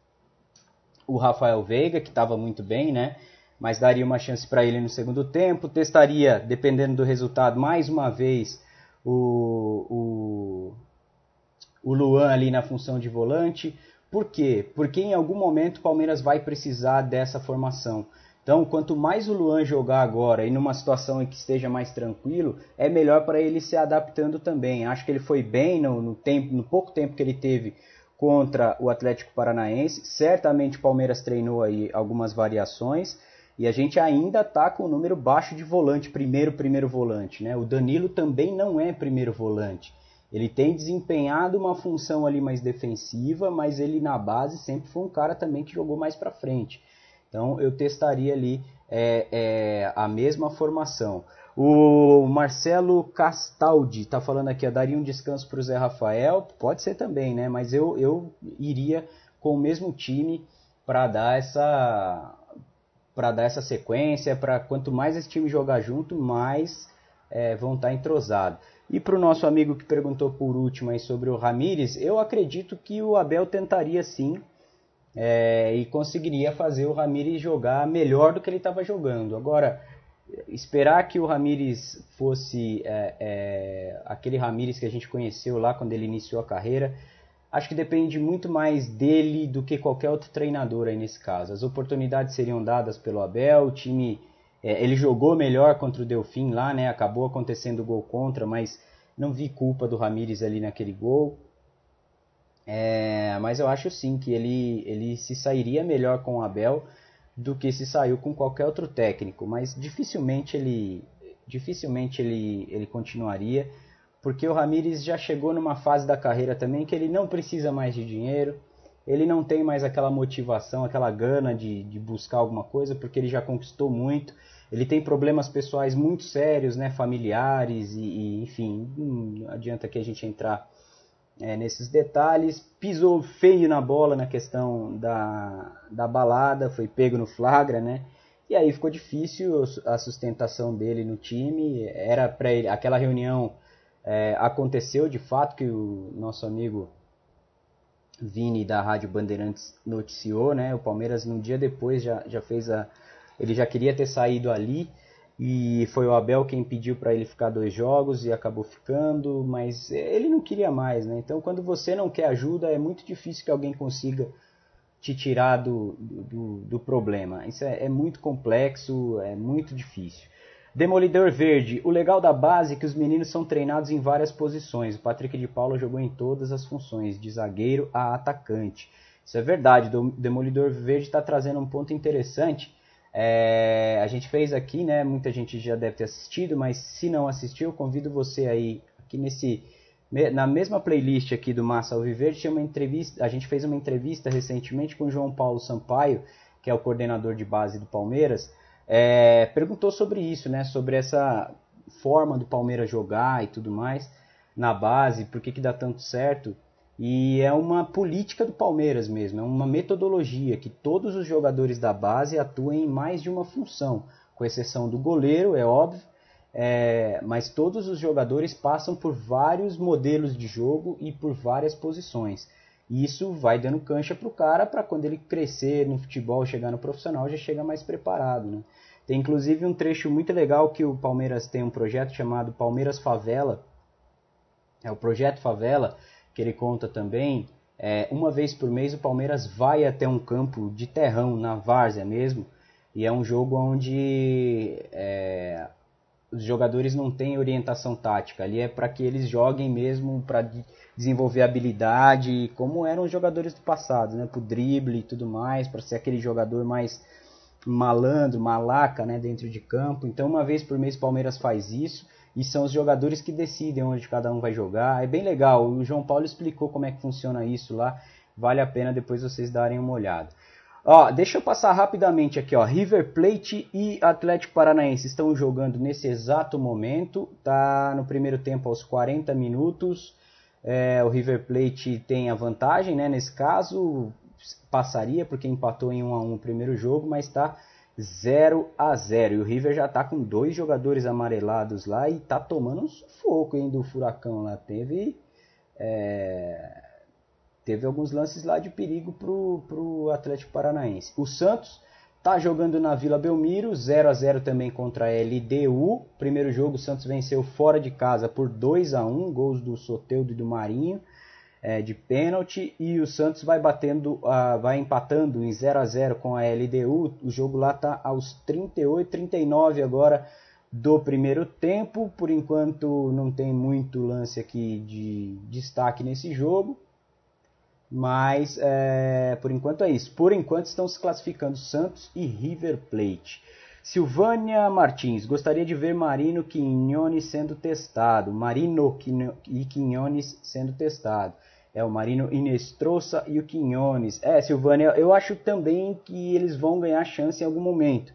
o Rafael Veiga, que estava muito bem, né? Mas daria uma chance para ele no segundo tempo. Testaria, dependendo do resultado, mais uma vez o... o o Luan ali na função de volante. Por quê? Porque em algum momento o Palmeiras vai precisar dessa formação. Então, quanto mais o Luan jogar agora e numa situação em que esteja mais tranquilo, é melhor para ele se adaptando também. Acho que ele foi bem no, no, tempo, no pouco tempo que ele teve contra o Atlético Paranaense. Certamente o Palmeiras treinou aí algumas variações e a gente ainda está com o número baixo de volante, primeiro, primeiro volante, né? O Danilo também não é primeiro volante. Ele tem desempenhado uma função ali mais defensiva, mas ele na base sempre foi um cara também que jogou mais para frente. Então eu testaria ali é, é, a mesma formação. O Marcelo Castaldi está falando aqui, ó, daria um descanso para o Zé Rafael, pode ser também, né? Mas eu, eu iria com o mesmo time para dar essa, para dar essa sequência, para quanto mais esse time jogar junto, mais é, vão estar entrosados. E para o nosso amigo que perguntou por último aí sobre o Ramires, eu acredito que o Abel tentaria sim é, e conseguiria fazer o Ramires jogar melhor do que ele estava jogando. Agora, esperar que o Ramires fosse é, é, aquele Ramires que a gente conheceu lá quando ele iniciou a carreira, acho que depende muito mais dele do que qualquer outro treinador aí nesse caso. As oportunidades seriam dadas pelo Abel, o time... É, ele jogou melhor contra o Delfim lá, né? Acabou acontecendo o gol contra, mas não vi culpa do Ramires ali naquele gol. É, mas eu acho sim que ele, ele se sairia melhor com o Abel do que se saiu com qualquer outro técnico. Mas dificilmente ele, dificilmente ele, ele continuaria, porque o Ramires já chegou numa fase da carreira também que ele não precisa mais de dinheiro. Ele não tem mais aquela motivação, aquela gana de, de buscar alguma coisa, porque ele já conquistou muito. Ele tem problemas pessoais muito sérios, né, familiares, e, e enfim, não adianta que a gente entrar é, nesses detalhes. Pisou feio na bola na questão da, da balada, foi pego no flagra, né? E aí ficou difícil a sustentação dele no time. Era para ele, aquela reunião É, aconteceu de fato que o nosso amigo Vini da Rádio Bandeirantes noticiou, né? O Palmeiras no dia depois já, já fez a... Ele já queria ter saído ali e foi o Abel quem pediu para ele ficar dois jogos e acabou ficando, mas ele não queria mais, né? Então quando você não quer ajuda é muito difícil que alguém consiga te tirar do, do, do problema. Isso é, é muito complexo, é muito difícil. Demolidor Verde, o legal da base é que os meninos são treinados em várias posições. O Patrick de Paula jogou em todas as funções, de zagueiro a atacante. Isso é verdade, o Demolidor Verde está trazendo um ponto interessante. É, a gente fez aqui, né? Muita gente já deve ter assistido, mas se não assistiu, eu convido você aí, aqui nesse, na mesma playlist aqui do Massa Alviverde, tinha uma entrevista, a gente fez uma entrevista recentemente com o João Paulo Sampaio, que é o coordenador de base do Palmeiras. É, perguntou sobre isso, né, sobre essa forma do Palmeiras jogar e tudo mais na base, por que que dá tanto certo, e é uma política do Palmeiras mesmo, é uma metodologia que todos os jogadores da base atuem em mais de uma função, com exceção do goleiro, é óbvio, é, mas todos os jogadores passam por vários modelos de jogo e por várias posições. E isso vai dando cancha para o cara, para quando ele crescer no futebol, chegar no profissional, já chega mais preparado, né? Tem inclusive um trecho muito legal que o Palmeiras tem um projeto chamado Palmeiras Favela. É o Projeto Favela, que ele conta também. É, uma vez por mês o Palmeiras vai até um campo de terrão, na várzea mesmo. E é um jogo onde é, os jogadores não têm orientação tática. Ali é para que eles joguem mesmo, para desenvolver habilidade, como eram os jogadores do passado, né? Pro drible e tudo mais, para ser aquele jogador mais malandro, malaca, né? Dentro de campo. Então uma vez por mês o Palmeiras faz isso, e são os jogadores que decidem onde cada um vai jogar. É bem legal, o João Paulo explicou como é que funciona isso lá, vale a pena depois vocês darem uma olhada. Ó, deixa eu passar rapidamente aqui, ó. River Plate e Atlético Paranaense estão jogando nesse exato momento, tá no primeiro tempo aos quarenta minutos. É, o River Plate tem a vantagem, né? Nesse caso, passaria porque empatou em um a um o primeiro jogo, mas está zero a zero. E o River já está com dois jogadores amarelados lá e está tomando um sufoco, hein, do Furacão lá. Teve, é, teve alguns lances lá de perigo pro, pro Atlético Paranaense. O Santos está jogando na Vila Belmiro, zero a zero também contra a L D U. Primeiro jogo o Santos venceu fora de casa por dois a um, gols do Soteldo e do Marinho, é, de pênalti, e o Santos vai batendo, uh, vai empatando em zero a zero com a L D U. O jogo lá está aos trinta e oito, trinta e nove agora do primeiro tempo. Por enquanto não tem muito lance aqui de destaque nesse jogo, mas é, por enquanto é isso. Por enquanto estão se classificando Santos e River Plate. Silvânia Martins, gostaria de ver Marino Quinones sendo testado. Marino e Quinones sendo testado. É o Marino Inestrosa e o Quinones. É, Silvânia, eu acho também que eles vão ganhar chance em algum momento.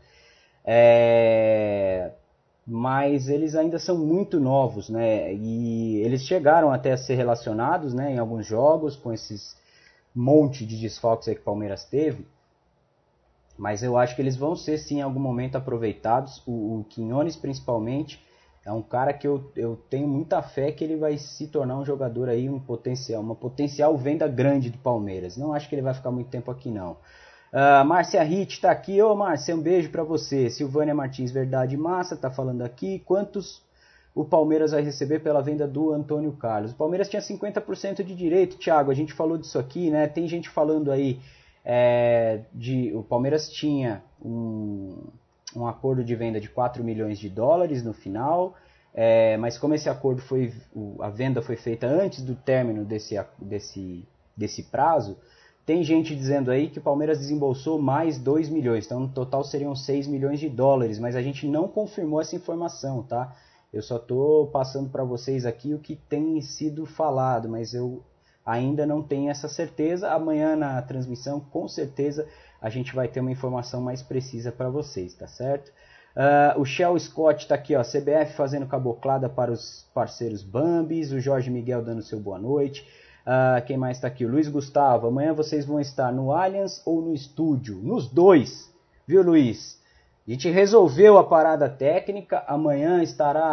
É, mas eles ainda são muito novos, né? E eles chegaram até a ser relacionados, né, em alguns jogos com esses monte de desfalques aí que o Palmeiras teve, mas eu acho que eles vão ser sim em algum momento aproveitados. O, o Quinones principalmente é um cara que eu, eu tenho muita fé que ele vai se tornar um jogador aí, um potencial, uma potencial venda grande do Palmeiras. Não acho que ele vai ficar muito tempo aqui não. Uh, Márcia Ritt tá aqui. Ô Márcia, um beijo pra você. Silvânia Martins, verdade massa, tá falando aqui. Quantos o Palmeiras vai receber pela venda do Antônio Carlos? O Palmeiras tinha cinquenta por cento de direito, Thiago, a gente falou disso aqui, né? Tem gente falando aí, é, de o Palmeiras tinha um, um acordo de venda de quatro milhões de dólares no final, é, mas como esse acordo foi, a venda foi feita antes do término desse, desse, desse prazo, tem gente dizendo aí que o Palmeiras desembolsou mais dois milhões, então no total seriam seis milhões de dólares, mas a gente não confirmou essa informação, tá? Eu só estou passando para vocês aqui o que tem sido falado, mas eu ainda não tenho essa certeza. Amanhã na transmissão, com certeza, a gente vai ter uma informação mais precisa para vocês, tá certo? Uh, o Shell Scott está aqui, ó, C B F fazendo caboclada para os parceiros Bambis, o Jorge Miguel dando seu boa noite. Uh, quem mais está aqui? O Luiz Gustavo, amanhã vocês vão estar no Allianz ou no estúdio? Nos dois, viu, Luiz? A gente resolveu a parada técnica, amanhã estará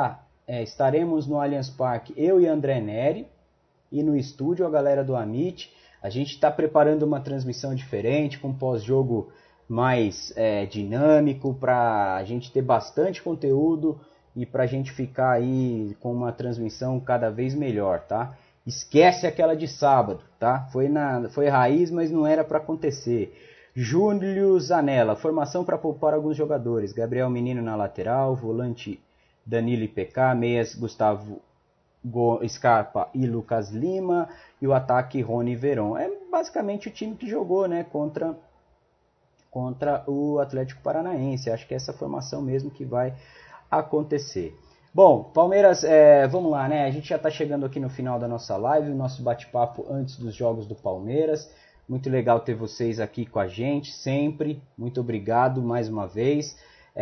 é, estaremos no Allianz Parque, eu e André Neri, e no estúdio a galera do Amit. A gente está preparando uma transmissão diferente, com um pós-jogo mais é, dinâmico, para a gente ter bastante conteúdo e para a gente ficar aí com uma transmissão cada vez melhor, tá? Esquece aquela de sábado, tá? Foi, na, foi raiz, mas não era para acontecer. Júlio Zanella, formação para poupar alguns jogadores. Gabriel Menino na lateral, volante Danilo I P K, meias Gustavo Scarpa e Lucas Lima, e o ataque Rony Veron. É basicamente o time que jogou, né, contra, contra o Atlético Paranaense. Acho que é essa formação mesmo que vai acontecer. Bom, Palmeiras, é, vamos lá, né? A gente já está chegando aqui no final da nossa live, o nosso bate-papo antes dos jogos do Palmeiras. Muito legal ter vocês aqui com a gente, sempre. Muito obrigado mais uma vez.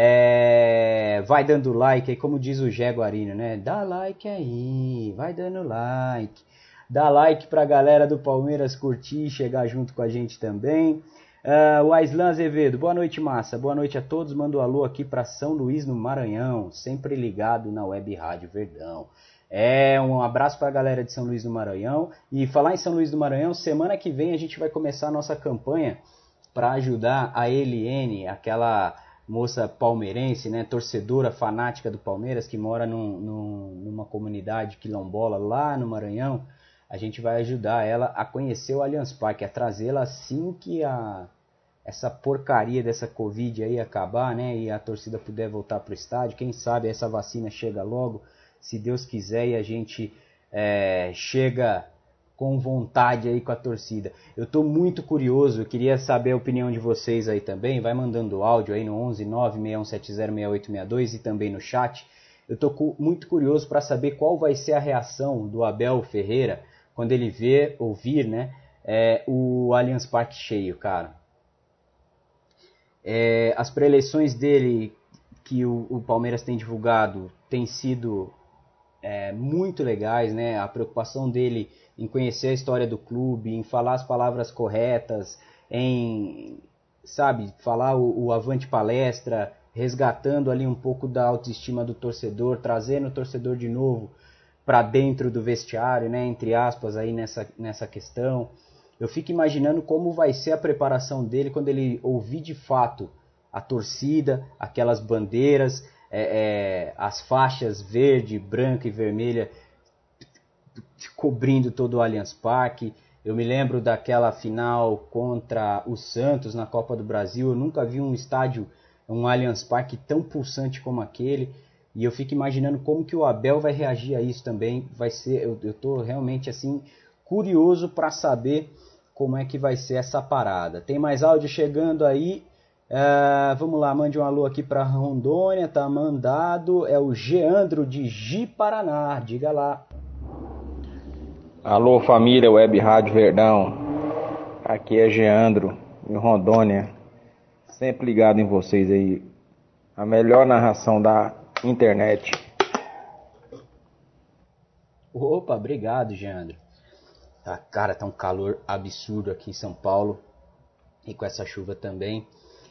É, vai dando like aí, como diz o Gé Guarino, né? Dá like aí, vai dando like. Dá like pra galera do Palmeiras curtir, chegar junto com a gente também. Uh, o Aislan Azevedo, boa noite, massa. Boa noite a todos. Mando um alô aqui para São Luís, no Maranhão, sempre ligado na Web Rádio Verdão. É, um abraço para a galera de São Luís do Maranhão. E falar em São Luís do Maranhão, semana que vem a gente vai começar a nossa campanha para ajudar a Eliene, aquela moça palmeirense, né, torcedora fanática do Palmeiras, que mora num, num, numa comunidade quilombola lá no Maranhão. A gente vai ajudar ela a conhecer o Allianz Parque, a trazê-la assim que a, essa porcaria dessa Covid aí acabar, né, e a torcida puder voltar para o estádio. Quem sabe essa vacina chega logo, se Deus quiser, e a gente é, chega com vontade aí com a torcida. Eu estou muito curioso, eu queria saber a opinião de vocês aí também. Vai mandando áudio aí no onze nove seis um sete zero seis oito seis dois e também no chat. Eu estou muito curioso para saber qual vai ser a reação do Abel Ferreira quando ele vê, ouvir, né, é, o Allianz Parque cheio, cara. É, as pré-eleições dele, que o, o Palmeiras tem divulgado, têm sido é, muito legais, né? A preocupação dele em conhecer a história do clube, em falar as palavras corretas, em, sabe, falar o, o avante palestra, resgatando ali um pouco da autoestima do torcedor, trazendo o torcedor de novo para dentro do vestiário, né, entre aspas, aí nessa, nessa questão. Eu fico imaginando como vai ser a preparação dele quando ele ouvir de fato a torcida, aquelas bandeiras, é, é, as faixas verde, branca e vermelha cobrindo todo o Allianz Parque. Eu me lembro daquela final contra o Santos na Copa do Brasil. Eu nunca vi um estádio, um Allianz Parque tão pulsante como aquele. E eu fico imaginando como que o Abel vai reagir a isso também. Vai ser, eu, eu tô realmente assim curioso para saber como é que vai ser essa parada. Tem mais áudio chegando aí. Uh, vamos lá, mande um alô aqui para Rondônia. Tá mandado. É o Geandro de Ji-Paraná. Diga lá. Alô, família Web Rádio Verdão. Aqui é Geandro, em Rondônia. Sempre ligado em vocês aí. A melhor narração da internet. Opa, obrigado, Geandro. Tá, cara, tá um calor absurdo aqui em São Paulo. E com essa chuva também.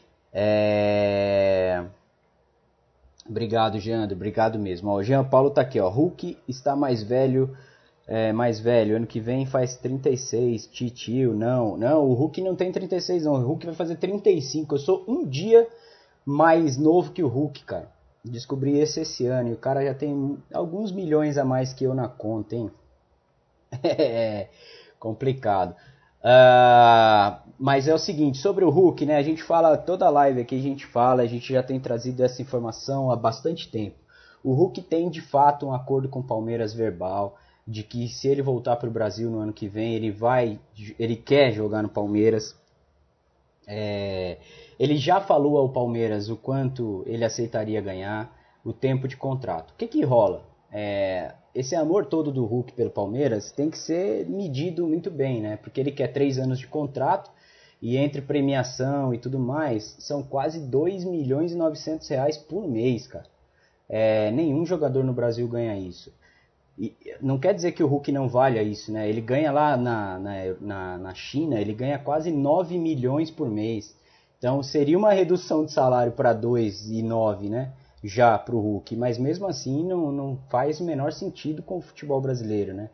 É... Obrigado, Geandro. Obrigado mesmo. Ó, o Jean Paulo tá aqui, ó. Hulk está mais velho. É, mais velho. Ano que vem faz trinta e seis. Titio, não. Não, o Hulk não tem trinta e seis, não. O Hulk vai fazer trinta e cinco. Eu sou um dia mais novo que o Hulk, cara. Descobri esse esse ano e o cara já tem alguns milhões a mais que eu na conta, hein? É complicado. Uh, mas é o seguinte, sobre o Hulk, né? A gente fala, toda live aqui a gente fala, a gente já tem trazido essa informação há bastante tempo. O Hulk tem de fato um acordo com o Palmeiras verbal, de que se ele voltar para o Brasil no ano que vem, ele vai, ele quer jogar no Palmeiras. É... Ele já falou ao Palmeiras o quanto ele aceitaria ganhar, o tempo de contrato. O que que rola? É, esse amor todo do Hulk pelo Palmeiras tem que ser medido muito bem, né? Porque ele quer três anos de contrato e entre premiação e tudo mais, são quase dois milhões e novecentos reais por mês, cara. É, nenhum jogador no Brasil ganha isso. E não quer dizer que o Hulk não valha isso, né? Ele ganha lá na, na, na, na China, ele ganha quase nove milhões por mês. Então seria uma redução de salário para dois e nove, né? já para o Hulk, mas mesmo assim não, não faz o menor sentido com o futebol brasileiro, né?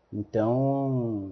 Então,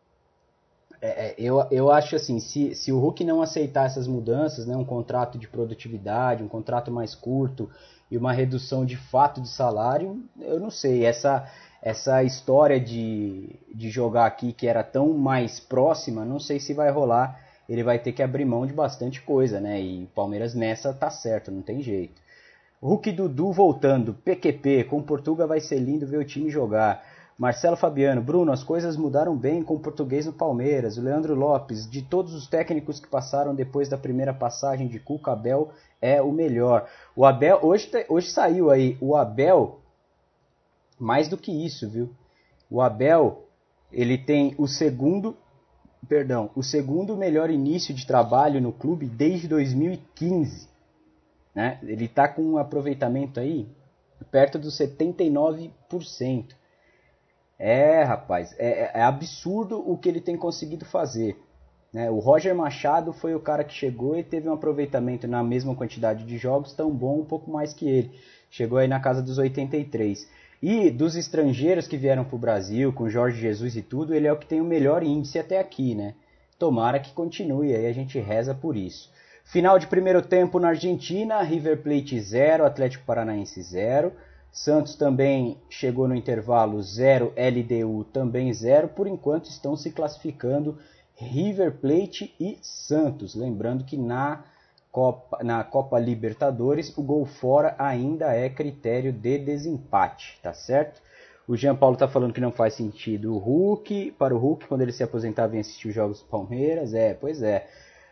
é, eu, eu acho assim, se, se o Hulk não aceitar essas mudanças, né, um contrato de produtividade, um contrato mais curto e uma redução de fato de salário, eu não sei, essa, essa história de, de jogar aqui que era tão mais próxima, não sei se vai rolar, ele vai ter que abrir mão de bastante coisa, né? E o Palmeiras nessa tá certo, não tem jeito. Hulk e Dudu voltando, P Q P, com Portuga vai ser lindo ver o time jogar. Marcelo Fabiano, Bruno, as coisas mudaram bem com o português no Palmeiras. O Leandro Lopes, de todos os técnicos que passaram depois da primeira passagem de Cuca, Abel é o melhor. O Abel, hoje, hoje saiu aí, o Abel, mais do que isso, viu? O Abel, ele tem o segundo, perdão, o segundo melhor início de trabalho no clube desde dois mil e quinze. Né? Ele está com um aproveitamento aí perto dos setenta e nove por cento. É, rapaz, é, é absurdo o que ele tem conseguido fazer. Né? O Roger Machado foi o cara que chegou e teve um aproveitamento na mesma quantidade de jogos tão bom, um pouco mais que ele. Chegou aí na casa dos oitenta e três. E dos estrangeiros que vieram para o Brasil, com Jorge Jesus e tudo, ele é o que tem o melhor índice até aqui, né? Tomara que continue, aí a gente reza por isso. Final de primeiro tempo na Argentina, River Plate zero, Atlético Paranaense zero. Santos também chegou no intervalo zero, L D U também zero. Por enquanto estão se classificando River Plate e Santos. Lembrando que na Copa, na Copa Libertadores o gol fora ainda é critério de desempate, tá certo? O Jean Paulo tá falando que não faz sentido o Hulk, para o Hulk quando ele se aposentar vir assistir os jogos do Palmeiras. É, pois é.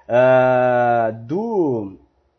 Uh, do,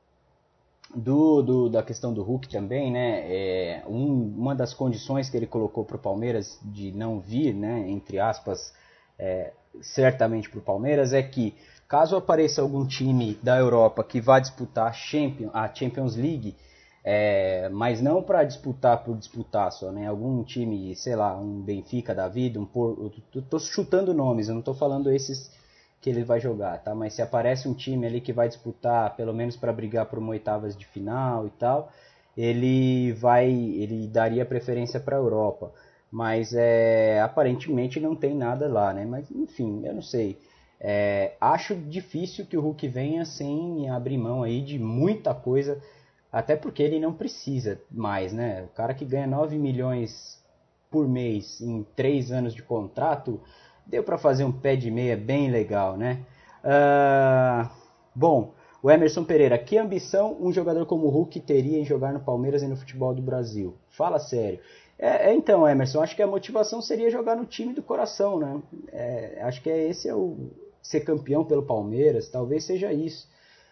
do, do, da questão do Hulk também, né, é, um, uma das condições que ele colocou para o Palmeiras de não vir, né, entre aspas, é, certamente para o Palmeiras, é que caso apareça algum time da Europa que vá disputar a Champions, a Champions League, é, mas não para disputar por disputar só, né, algum time, sei lá, um Benfica da vida, um Porto, estou chutando nomes, eu não estou falando esses que ele vai jogar, tá? Mas se aparece um time ali que vai disputar, pelo menos para brigar por uma oitavas de final e tal, ele vai, ele daria preferência para a Europa. Mas é, aparentemente não tem nada lá, né? Mas enfim, eu não sei. É, acho difícil que o Hulk venha sem abrir mão aí de muita coisa, até porque ele não precisa mais, né? O cara que ganha nove milhões por mês em três anos de contrato, deu para fazer um pé de meia bem legal, né? Uh, bom, o Emerson Pereira, que ambição um jogador como o Hulk teria em jogar no Palmeiras e no futebol do Brasil? Fala sério. É, é, então, Emerson, acho que a motivação seria jogar no time do coração, né? É, acho que é, esse é o ser campeão pelo Palmeiras, talvez seja isso.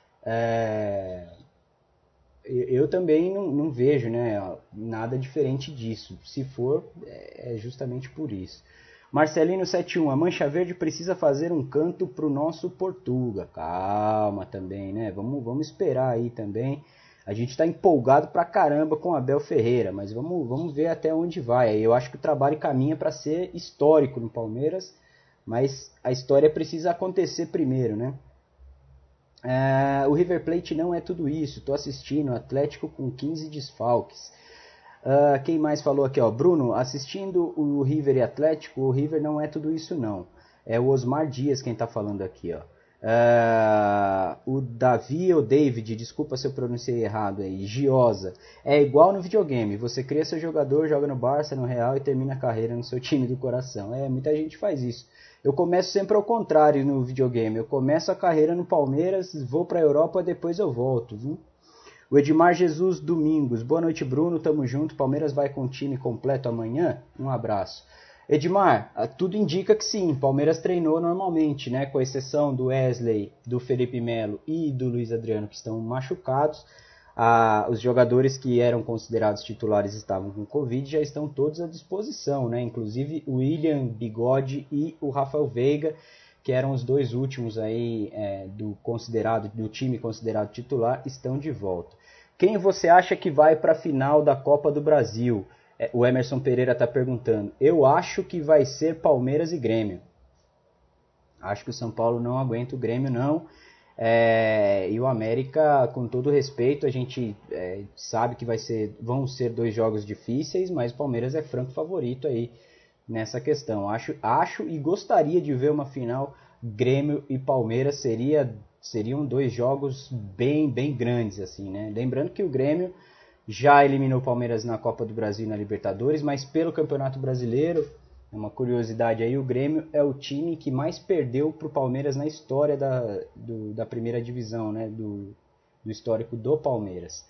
É, eu, eu também não, não vejo, né, nada diferente disso. Se for, é justamente por isso. Marcelino setenta e um, a Mancha Verde precisa fazer um canto para o nosso Portuga. Calma também, né? Vamos, vamos esperar aí também. A gente está empolgado pra caramba com o Abel Ferreira, mas vamos, vamos ver até onde vai. Eu acho que o trabalho caminha para ser histórico no Palmeiras, mas a história precisa acontecer primeiro, né? É, o River Plate não é tudo isso. Estou assistindo, Atlético com quinze desfalques. Uh, quem mais falou aqui, ó? Bruno, assistindo o River e Atlético, o River não é tudo isso não. É o Osmar Dias quem tá falando aqui, ó. Uh, o Davi ou David, desculpa se eu pronunciei errado aí, Giosa. É igual no videogame, você cria seu jogador, joga no Barça, no Real e termina a carreira no seu time do coração. É, muita gente faz isso. Eu começo sempre ao contrário no videogame. Eu começo a carreira no Palmeiras, vou pra Europa, depois eu volto, viu? O Edmar Jesus Domingos, boa noite Bruno, tamo junto, Palmeiras vai com o time completo amanhã? Um abraço. Edmar, tudo indica que sim, Palmeiras treinou normalmente, né, com exceção do Wesley, do Felipe Melo e do Luiz Adriano que estão machucados. Ah, os jogadores que eram considerados titulares estavam com Covid, já estão todos à disposição, né, inclusive o William Bigode e o Rafael Veiga, que eram os dois últimos aí é, do, considerado, do time considerado titular, estão de volta. Quem você acha que vai para a final da Copa do Brasil? É, o Emerson Pereira está perguntando. Eu acho que vai ser Palmeiras e Grêmio. Acho que o São Paulo não aguenta o Grêmio, não. É, e o América, com todo respeito, a gente é, sabe que vai ser, vão ser dois jogos difíceis, mas o Palmeiras é franco favorito aí nessa questão. Acho, acho e gostaria de ver uma final Grêmio e Palmeiras, seria, seriam dois jogos bem, bem grandes, assim, né? Lembrando que o Grêmio já eliminou o Palmeiras na Copa do Brasil e na Libertadores, mas pelo Campeonato Brasileiro, uma curiosidade aí, o Grêmio é o time que mais perdeu para o Palmeiras na história da, do, da primeira divisão, né? do, do histórico do Palmeiras.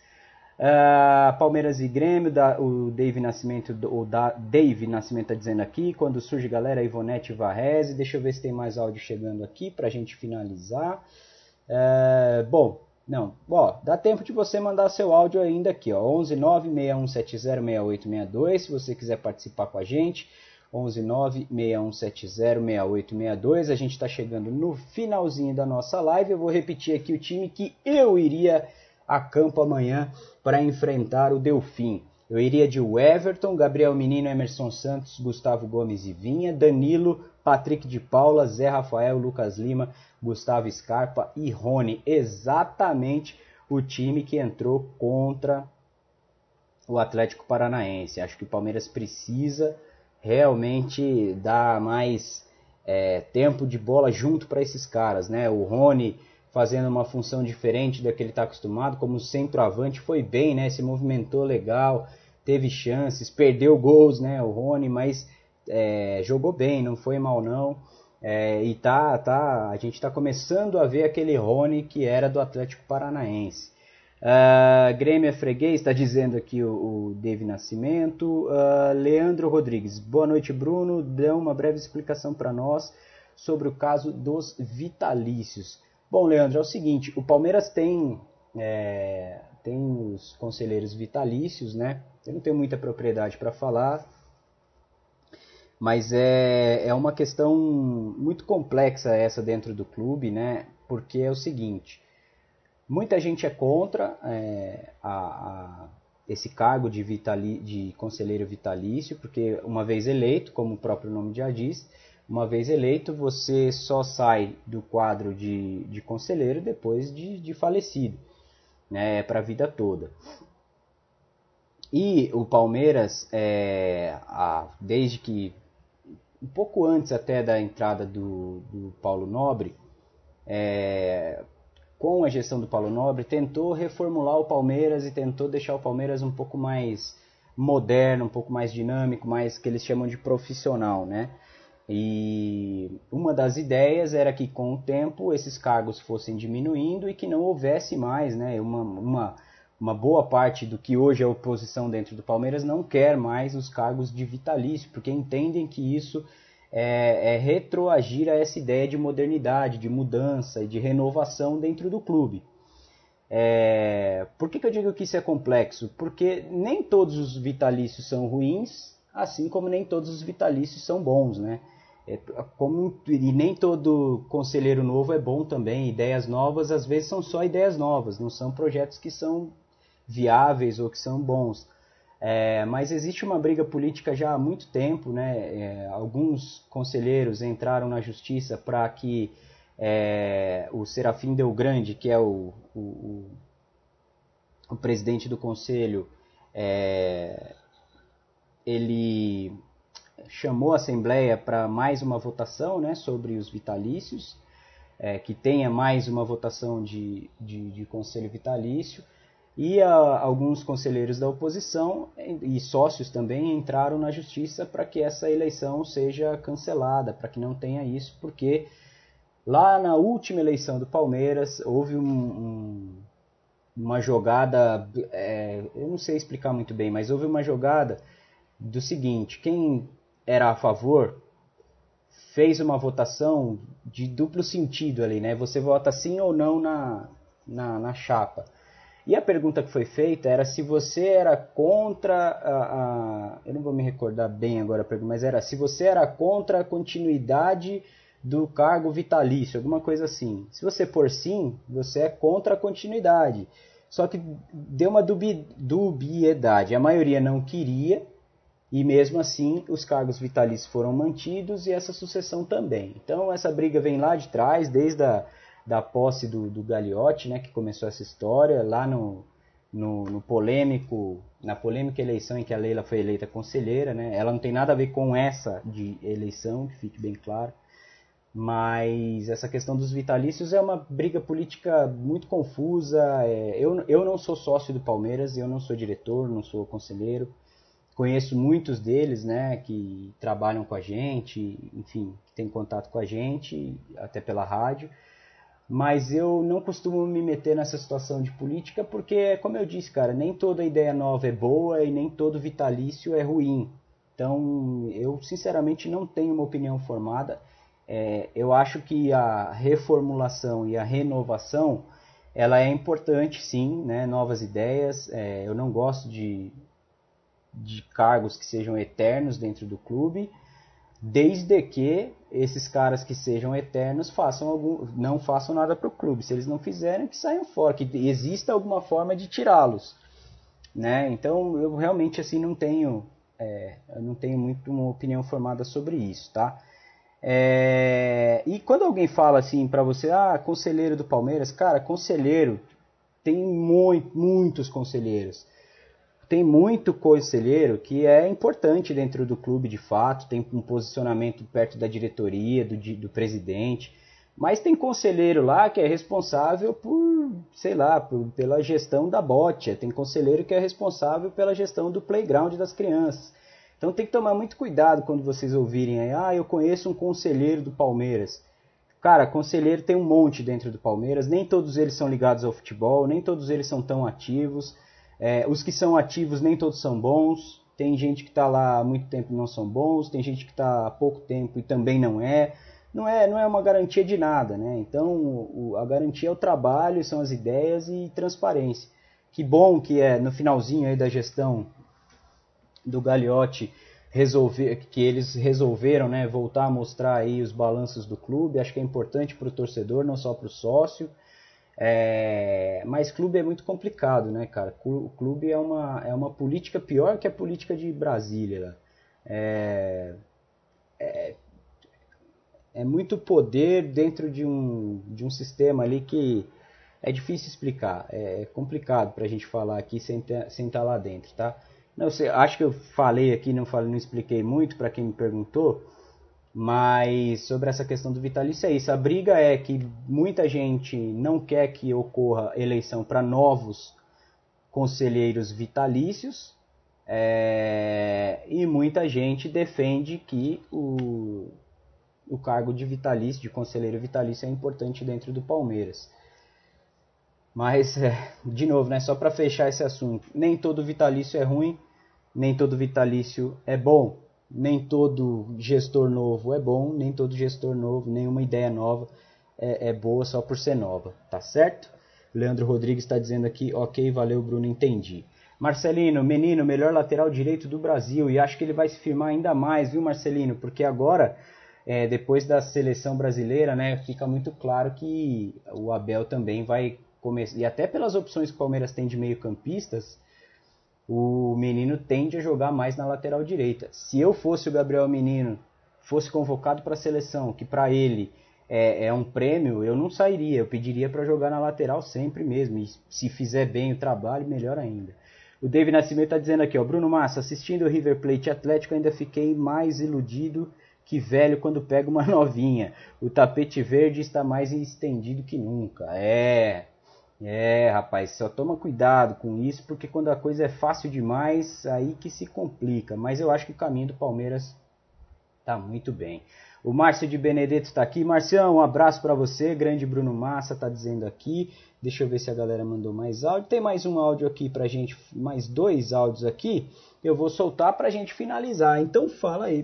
Uh, Palmeiras e Grêmio, da, o Dave Nascimento, o da, Dave Nascimento está dizendo aqui, quando surge galera, Ivonete e Varrese. Deixa eu ver se tem mais áudio chegando aqui para a gente finalizar. Uh, bom, não, ó, dá tempo de você mandar seu áudio ainda aqui, ó, onze nove seis um sete zero seis oito seis dois, se você quiser participar com a gente, onze nove seis um sete zero seis oito seis dois, a gente está chegando no finalzinho da nossa live. Eu vou repetir aqui o time que eu iria a campo amanhã para enfrentar o Delfim. Eu iria de Everton, Gabriel Menino, Emerson Santos, Gustavo Gomes e Vinha, Danilo, Patrick de Paula, Zé Rafael, Lucas Lima, Gustavo Scarpa e Rony. Exatamente o time que entrou contra o Atlético Paranaense. Acho que o Palmeiras precisa realmente dar mais é, tempo de bola junto para esses caras, né? O Rony fazendo uma função diferente da que ele está acostumado, como centroavante, foi bem, né? Se movimentou legal, teve chances, perdeu gols, né? O Rony, mas é, jogou bem, não foi mal não. É, e tá, tá, a gente está começando a ver aquele Rony que era do Atlético Paranaense. Uh, Grêmio é freguês, está dizendo aqui o, o Dave Nascimento. Uh, Leandro Rodrigues, boa noite, Bruno. Dê uma breve explicação para nós sobre o caso dos vitalícios. Bom, Leandro, é o seguinte, o Palmeiras tem, é, tem os conselheiros vitalícios, né? Eu não tenho muita propriedade para falar, mas é, é uma questão muito complexa essa dentro do clube, né? Porque é o seguinte, muita gente é contra é, a, a, esse cargo de, vitali, de conselheiro vitalício, porque uma vez eleito, como o próprio nome já diz, uma vez eleito, você só sai do quadro de, de conselheiro depois de, de falecido, né, para a vida toda. E o Palmeiras, é, a, desde que, um pouco antes até da entrada do, do Paulo Nobre, é, com a gestão do Paulo Nobre, tentou reformular o Palmeiras e tentou deixar o Palmeiras um pouco mais moderno, um pouco mais dinâmico, mais que eles chamam de profissional, né? E uma das ideias era que com o tempo esses cargos fossem diminuindo e que não houvesse mais, né, uma, uma, uma boa parte do que hoje é oposição dentro do Palmeiras não quer mais os cargos de vitalício, porque entendem que isso é, é retroagir a essa ideia de modernidade, de mudança e de renovação dentro do clube. É, por que, que eu digo que isso é complexo? Porque nem todos os vitalícios são ruins, assim como nem todos os vitalícios são bons, né? É, como, e nem todo conselheiro novo é bom também. Ideias novas às vezes são só ideias novas, não são projetos que são viáveis ou que são bons. É, mas existe uma briga política já há muito tempo, né? É, alguns conselheiros entraram na justiça para que é, o Serafim Delgrande, que é o, o, o, o presidente do conselho, é, ele chamou a Assembleia para mais uma votação, né, sobre os vitalícios, é, que tenha mais uma votação de, de, de conselho vitalício, e a, alguns conselheiros da oposição e sócios também entraram na justiça para que essa eleição seja cancelada, para que não tenha isso, porque lá na última eleição do Palmeiras houve um, um, uma jogada, é, eu não sei explicar muito bem, mas houve uma jogada do seguinte, quem era a favor fez uma votação de duplo sentido ali, né? Você vota sim ou não na, na, na chapa. E a pergunta que foi feita era se você era contra a, a... Eu não vou me recordar bem agora a pergunta, mas era se você era contra a continuidade do cargo vitalício, alguma coisa assim. Se você for sim, você é contra a continuidade. Só que deu uma dubi, dubiedade. A maioria não queria, e mesmo assim os cargos vitalícios foram mantidos e essa sucessão também. Então essa briga vem lá de trás, desde a da posse do, do Gagliotti, né, que começou essa história, lá no, no, no polêmico, na polêmica eleição em que a Leila foi eleita conselheira, né, ela não tem nada a ver com essa de eleição, que fique bem claro, mas essa questão dos vitalícios é uma briga política muito confusa. É, eu, eu não sou sócio do Palmeiras, eu não sou diretor, não sou conselheiro, conheço muitos deles, né, que trabalham com a gente, enfim, que têm contato com a gente, até pela rádio, mas eu não costumo me meter nessa situação de política porque, como eu disse, cara, nem toda ideia nova é boa e nem todo vitalício é ruim. Então, eu sinceramente não tenho uma opinião formada. É, eu acho que a reformulação e a renovação, ela é importante sim, né, novas ideias. É, eu não gosto de, de cargos que sejam eternos dentro do clube, desde que esses caras que sejam eternos façam algum, não façam nada para o clube. Se eles não fizerem, que saiam fora, que exista alguma forma de tirá-los, né? Então eu realmente assim não tenho, é, eu não tenho muito uma opinião formada sobre isso, tá? É, e quando alguém fala assim para você, ah, conselheiro do Palmeiras, cara, conselheiro, tem muito, muitos conselheiros, tem muito conselheiro que é importante dentro do clube de fato, tem um posicionamento perto da diretoria, do, do presidente, mas tem conselheiro lá que é responsável por, sei lá, por, pela gestão da bote, tem conselheiro que é responsável pela gestão do playground das crianças. Então tem que tomar muito cuidado quando vocês ouvirem aí, ah, eu conheço um conselheiro do Palmeiras. Cara, conselheiro tem um monte dentro do Palmeiras, nem todos eles são ligados ao futebol, nem todos eles são tão ativos. É, os que são ativos nem todos são bons, tem gente que está lá há muito tempo e não são bons, tem gente que está há pouco tempo e também não é. Não é, não é uma garantia de nada, né? Então o, a garantia é o trabalho, são as ideias e transparência. Que bom que é no finalzinho aí da gestão do Gagliotti, resolver, que eles resolveram, né, voltar a mostrar aí os balanços do clube. Acho que é importante para o torcedor, não só para o sócio. É, mas clube é muito complicado, né, cara? O clube é uma, é uma política pior que a política de Brasília. É, é, é muito poder dentro de um, de um sistema ali que é difícil explicar. É complicado para a gente falar aqui sem, ter, sem estar lá dentro, tá? Não sei, acho que eu falei aqui, não, falei, não expliquei muito para quem me perguntou, mas sobre essa questão do vitalício é isso. A briga é que muita gente não quer que ocorra eleição para novos conselheiros vitalícios, é, e muita gente defende que o, o cargo de vitalício, de conselheiro vitalício é importante dentro do Palmeiras. Mas, de novo, né, só para fechar esse assunto, nem todo vitalício é ruim, nem todo vitalício é bom, nem todo gestor novo é bom, nem todo gestor novo, nenhuma ideia nova é, é boa só por ser nova, tá certo? Leandro Rodrigues está dizendo aqui, ok, valeu Bruno, entendi. Marcelino, menino, melhor lateral direito do Brasil, e acho que ele vai se firmar ainda mais, viu Marcelino? Porque agora, é, depois da seleção brasileira, né, fica muito claro que o Abel também vai começar, e até pelas opções que o Palmeiras tem de meio campistas, o Menino tende a jogar mais na lateral direita. Se eu fosse o Gabriel Menino, fosse convocado para a seleção, que para ele é, é um prêmio, eu não sairia, eu pediria para jogar na lateral sempre mesmo, e se fizer bem o trabalho, melhor ainda. O David Nascimento está dizendo aqui, ó, Bruno Massa, assistindo o River Plate Atlético, ainda fiquei mais iludido que velho quando pega uma novinha. O tapete verde está mais estendido que nunca. É... É, rapaz, só toma cuidado com isso, porque quando a coisa é fácil demais, aí que se complica. Mas eu acho que o caminho do Palmeiras tá muito bem. O Márcio de Benedetto está aqui. Marcião, um abraço para você. Grande Bruno Massa tá dizendo aqui. Deixa eu ver se a galera mandou mais áudio. Tem mais um áudio aqui pra gente, mais dois áudios aqui. Eu vou soltar pra gente finalizar. Então fala aí.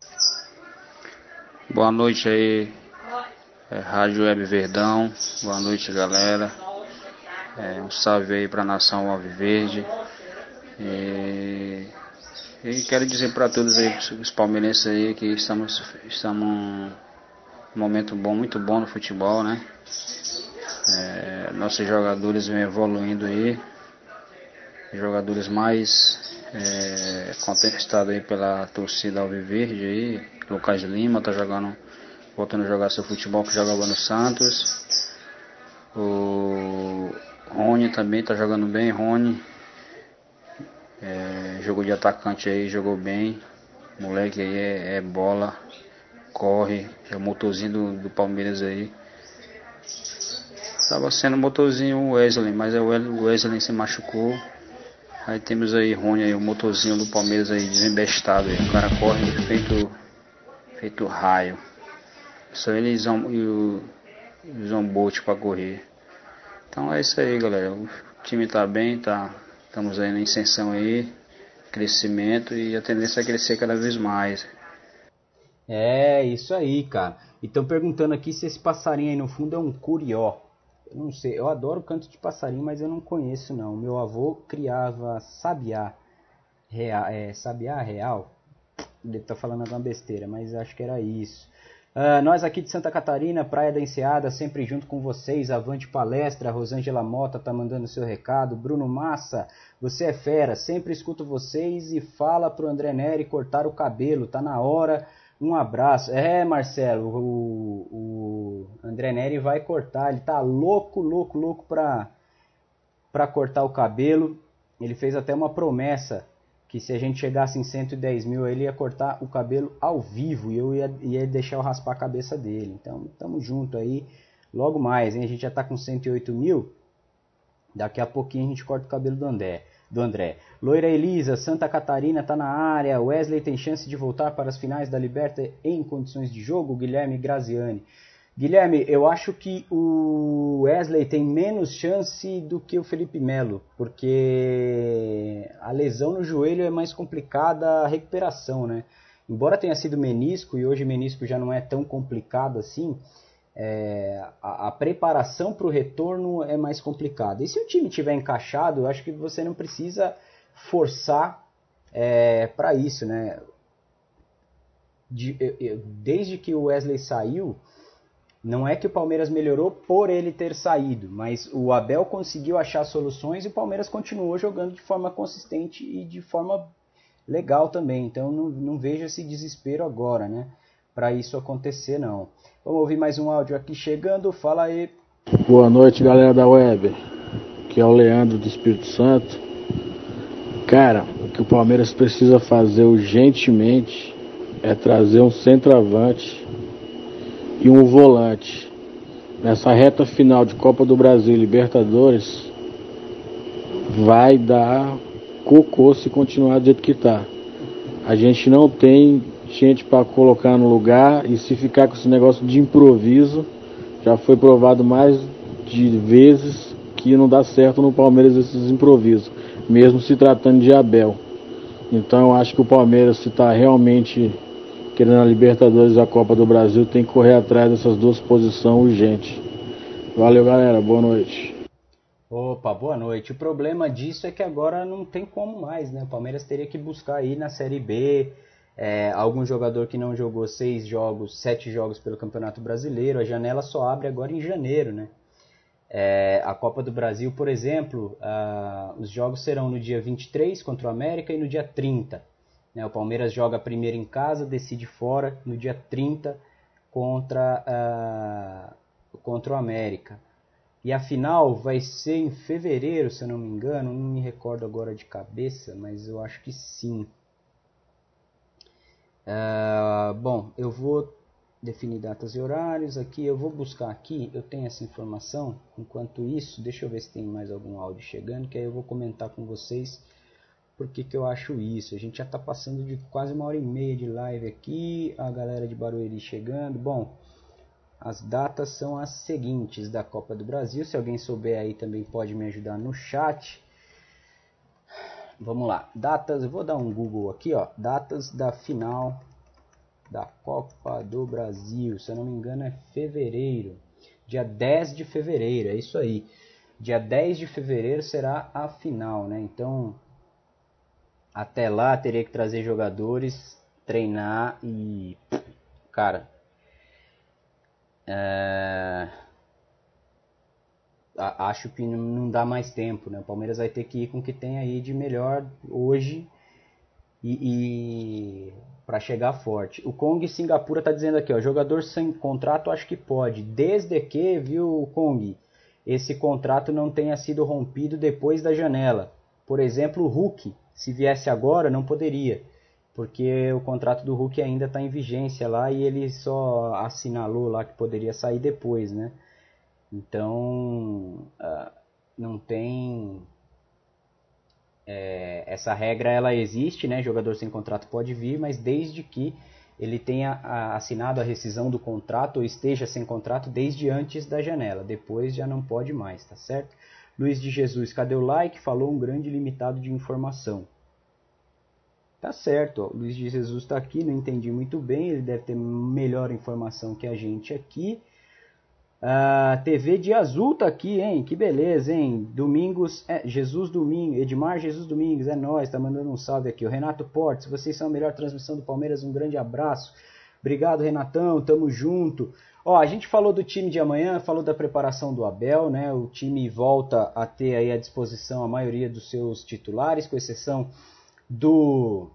Boa noite aí, é, Rádio Web Verdão. Boa noite, galera. É, um salve aí para a nação Alviverde. E, e quero dizer para todos aí, os palmeirenses aí, que estamos, estamos num momento bom, muito bom no futebol, né? É, nossos jogadores vêm evoluindo aí, jogadores mais é, contestados aí pela torcida Alviverde aí. Lucas Lima tá jogando, voltando a jogar seu futebol que jogava no Santos. O Rony também tá jogando bem, Rony. É, jogou de atacante aí, jogou bem. O moleque aí é, é bola, corre, é o motorzinho do, do Palmeiras aí. Tava sendo o motorzinho Wesley, mas o Wesley se machucou. Aí temos aí Rony aí, o motorzinho do Palmeiras aí, desembestado aí. O cara corre feito, feito raio. Só ele e o Zombote pra correr. Então é isso aí, galera. O time tá bem, tá, estamos aí na ascensão aí, crescimento, e a tendência é crescer cada vez mais. É, isso aí, cara. E estão perguntando aqui se esse passarinho aí no fundo é um curió. Eu não sei, eu adoro canto de passarinho, mas eu não conheço não. Meu avô criava sabiá, real, é, sabiá real. Deve estar falando alguma besteira, mas acho que era isso. Uh, nós aqui de Santa Catarina, Praia da Enseada, sempre junto com vocês. Avante palestra, Rosângela Mota tá mandando seu recado. Bruno Massa, você é fera, sempre escuto vocês e fala pro André Neri cortar o cabelo, tá na hora. Um abraço. É, Marcelo, o, o André Neri vai cortar, ele tá louco, louco, louco pra, pra cortar o cabelo. Ele fez até uma promessa que se a gente chegasse em cento e dez mil, ele ia cortar o cabelo ao vivo e eu ia, ia deixar eu raspar a cabeça dele. Então, tamo junto aí. Logo mais, hein? A gente já tá com cento e oito mil. Daqui a pouquinho a gente corta o cabelo do André. Do André. Loira Elisa, Santa Catarina tá na área. Wesley tem chance de voltar para as finais da Liberta em condições de jogo? Guilherme Graziani. Guilherme, eu acho que o Wesley tem menos chance do que o Felipe Melo, porque a lesão no joelho é mais complicada a recuperação, né? Embora tenha sido menisco, e hoje menisco já não é tão complicado assim, é, a, a preparação para o retorno é mais complicada. E se o time estiver encaixado, eu acho que você não precisa forçar é, para isso, né? De, eu, eu, desde que o Wesley saiu, não é que o Palmeiras melhorou por ele ter saído, mas o Abel conseguiu achar soluções e o Palmeiras continuou jogando de forma consistente e de forma legal também. Então não, não vejo esse desespero agora, né? Para isso acontecer, não. Vamos ouvir mais um áudio aqui chegando. Fala aí. Boa noite, galera da web. Aqui é o Leandro do Espírito Santo. Cara, o que o Palmeiras precisa fazer urgentemente é trazer um centroavante e um volante. Nessa reta final de Copa do Brasil e Libertadores, vai dar cocô se continuar do jeito que tá. A gente não tem gente para colocar no lugar, e se ficar com esse negócio de improviso, já foi provado mais de vezes que não dá certo no Palmeiras esses improvisos, mesmo se tratando de Abel. Então eu acho que o Palmeiras, se está realmente querendo a Libertadores e a Copa do Brasil, tem que correr atrás dessas duas posições urgente. Valeu, galera, boa noite. Opa, boa noite. O problema disso é que agora não tem como mais, né? O Palmeiras teria que buscar aí na Série B é, algum jogador que não jogou seis jogos, sete jogos pelo Campeonato Brasileiro. A janela só abre agora em janeiro, né? É, a Copa do Brasil, por exemplo, uh, os jogos serão no dia vinte e três contra o América e no dia trinta. Né? O Palmeiras joga primeiro em casa, decide fora no dia trinta contra, uh, contra o América. E a final vai ser em fevereiro, se eu não me engano, não me recordo agora de cabeça, mas eu acho que sim. Uh, bom, eu vou definir datas e horários aqui, eu vou buscar aqui, eu tenho essa informação. Enquanto isso, deixa eu ver se tem mais algum áudio chegando, que aí eu vou comentar com vocês por que que eu acho isso. A gente já está passando de quase uma hora e meia de live aqui, a galera de Barueri chegando. Bom, as datas são as seguintes da Copa do Brasil, se alguém souber aí também pode me ajudar no chat. Vamos lá, datas, eu vou dar um Google aqui, ó, datas da final da Copa do Brasil, se eu não me engano é fevereiro, dia dez de fevereiro, é isso aí, dia dez de fevereiro será a final, né, então até lá teria que trazer jogadores, treinar e, cara, é... acho que não dá mais tempo, né? O Palmeiras vai ter que ir com o que tem aí de melhor hoje e, e para chegar forte. O Kong Singapura tá dizendo aqui, ó, jogador sem contrato acho que pode, desde que, viu, Kong, esse contrato não tenha sido rompido depois da janela. Por exemplo, o Hulk, se viesse agora, não poderia, porque o contrato do Hulk ainda está em vigência lá e ele só assinalou lá que poderia sair depois, né? Então, uh, não tem... É, essa regra, ela existe, né? Jogador sem contrato pode vir, mas desde que ele tenha assinado a rescisão do contrato ou esteja sem contrato desde antes da janela. Depois já não pode mais, tá certo? Luiz de Jesus, cadê o like? Falou um grande limitado de informação. Tá certo, ó. Luiz de Jesus está aqui, não entendi muito bem, ele deve ter melhor informação que a gente aqui. A T V de Azul tá aqui, hein? Que beleza, hein? Domingos, é, Jesus Domingos, Edmar Jesus Domingos, é nóis, tá mandando um salve aqui. O Renato Portes, vocês são a melhor transmissão do Palmeiras, um grande abraço. Obrigado, Renatão, tamo junto. Ó, a gente falou do time de amanhã, falou da preparação do Abel, né? O time volta a ter aí à disposição a maioria dos seus titulares, com exceção do...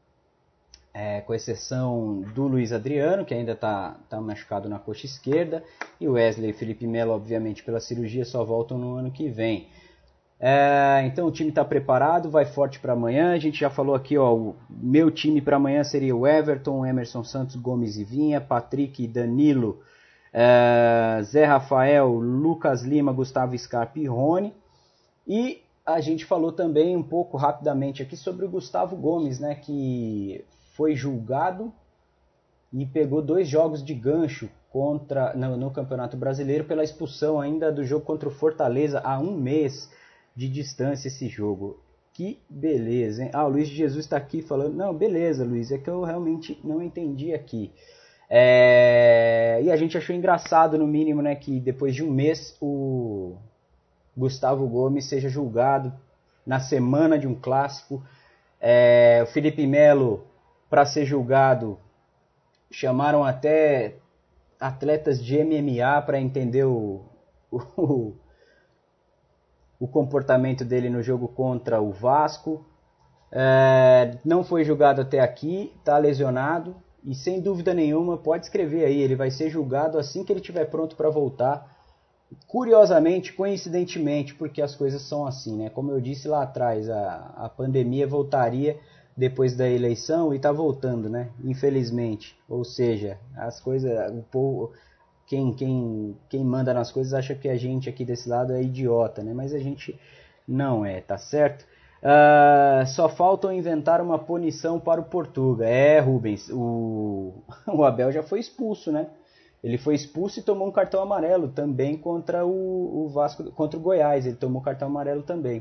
É, com exceção do Luiz Adriano, que ainda está tá machucado na coxa esquerda, e o Wesley e Felipe Melo, obviamente, pela cirurgia, só voltam no ano que vem. É, então o time está preparado, vai forte para amanhã. A gente já falou aqui, ó, o meu time para amanhã seria o Everton, Emerson Santos, Gomes e Vinha, Patrick e Danilo, é, Zé Rafael, Lucas Lima, Gustavo Scarpa e Rony. E a gente falou também um pouco rapidamente aqui sobre o Gustavo Gomes, né, que foi julgado e pegou dois jogos de gancho contra, no, no Campeonato Brasileiro pela expulsão ainda do jogo contra o Fortaleza a um mês de distância esse jogo. Que beleza, hein? Ah, o Luiz de Jesus está aqui falando, não, beleza, Luiz, é que eu realmente não entendi aqui. É... E a gente achou engraçado, no mínimo, né, que depois de um mês o Gustavo Gomes seja julgado na semana de um clássico. É... O Felipe Melo, para ser julgado, chamaram até atletas de M M A para entender o, o, o comportamento dele no jogo contra o Vasco. É, não foi julgado até aqui, está lesionado e sem dúvida nenhuma, pode escrever aí, ele vai ser julgado assim que ele estiver pronto para voltar. Curiosamente, coincidentemente, porque as coisas são assim, né? Como eu disse lá atrás, a, a pandemia voltaria depois da eleição e está voltando, né? Infelizmente. Ou seja, as coisas, o povo, quem, quem, quem manda nas coisas acha que a gente aqui desse lado é idiota, né? Mas a gente não é, tá certo? Uh, só faltam inventar uma punição para o Portuga. É, Rubens, o, o Abel já foi expulso, né? Ele foi expulso e tomou um cartão amarelo também contra o, o Vasco, contra o Goiás. Ele tomou cartão amarelo também.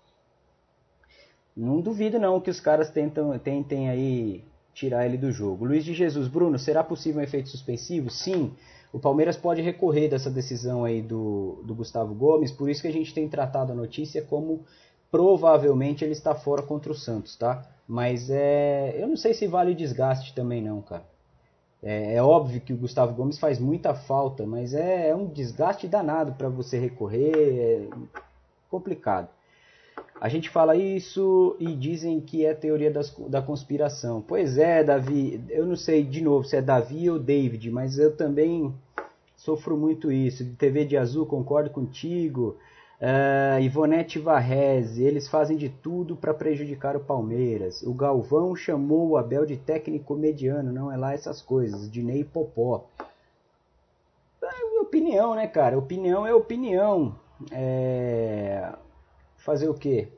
Não duvido não que os caras tentam, tentem aí tirar ele do jogo. Luiz de Jesus, Bruno, será possível um efeito suspensivo? Sim, o Palmeiras pode recorrer dessa decisão aí do, do Gustavo Gomes, por isso que a gente tem tratado a notícia como provavelmente ele está fora contra o Santos, tá? Mas é, eu não sei se vale o desgaste também não, cara. É, é óbvio que o Gustavo Gomes faz muita falta, mas é, é um desgaste danado para você recorrer, é complicado. A gente fala isso e dizem que é teoria das, da conspiração. Pois é, Davi, eu não sei de novo se é Davi ou David, mas eu também sofro muito isso. De T V de Azul, concordo contigo. Uh, Ivonete Varrese, eles fazem de tudo para prejudicar o Palmeiras. O Galvão chamou o Abel de técnico mediano, não é lá essas coisas. Dinei Popó. É opinião, né, cara? Opinião é opinião. É... Fazer o quê?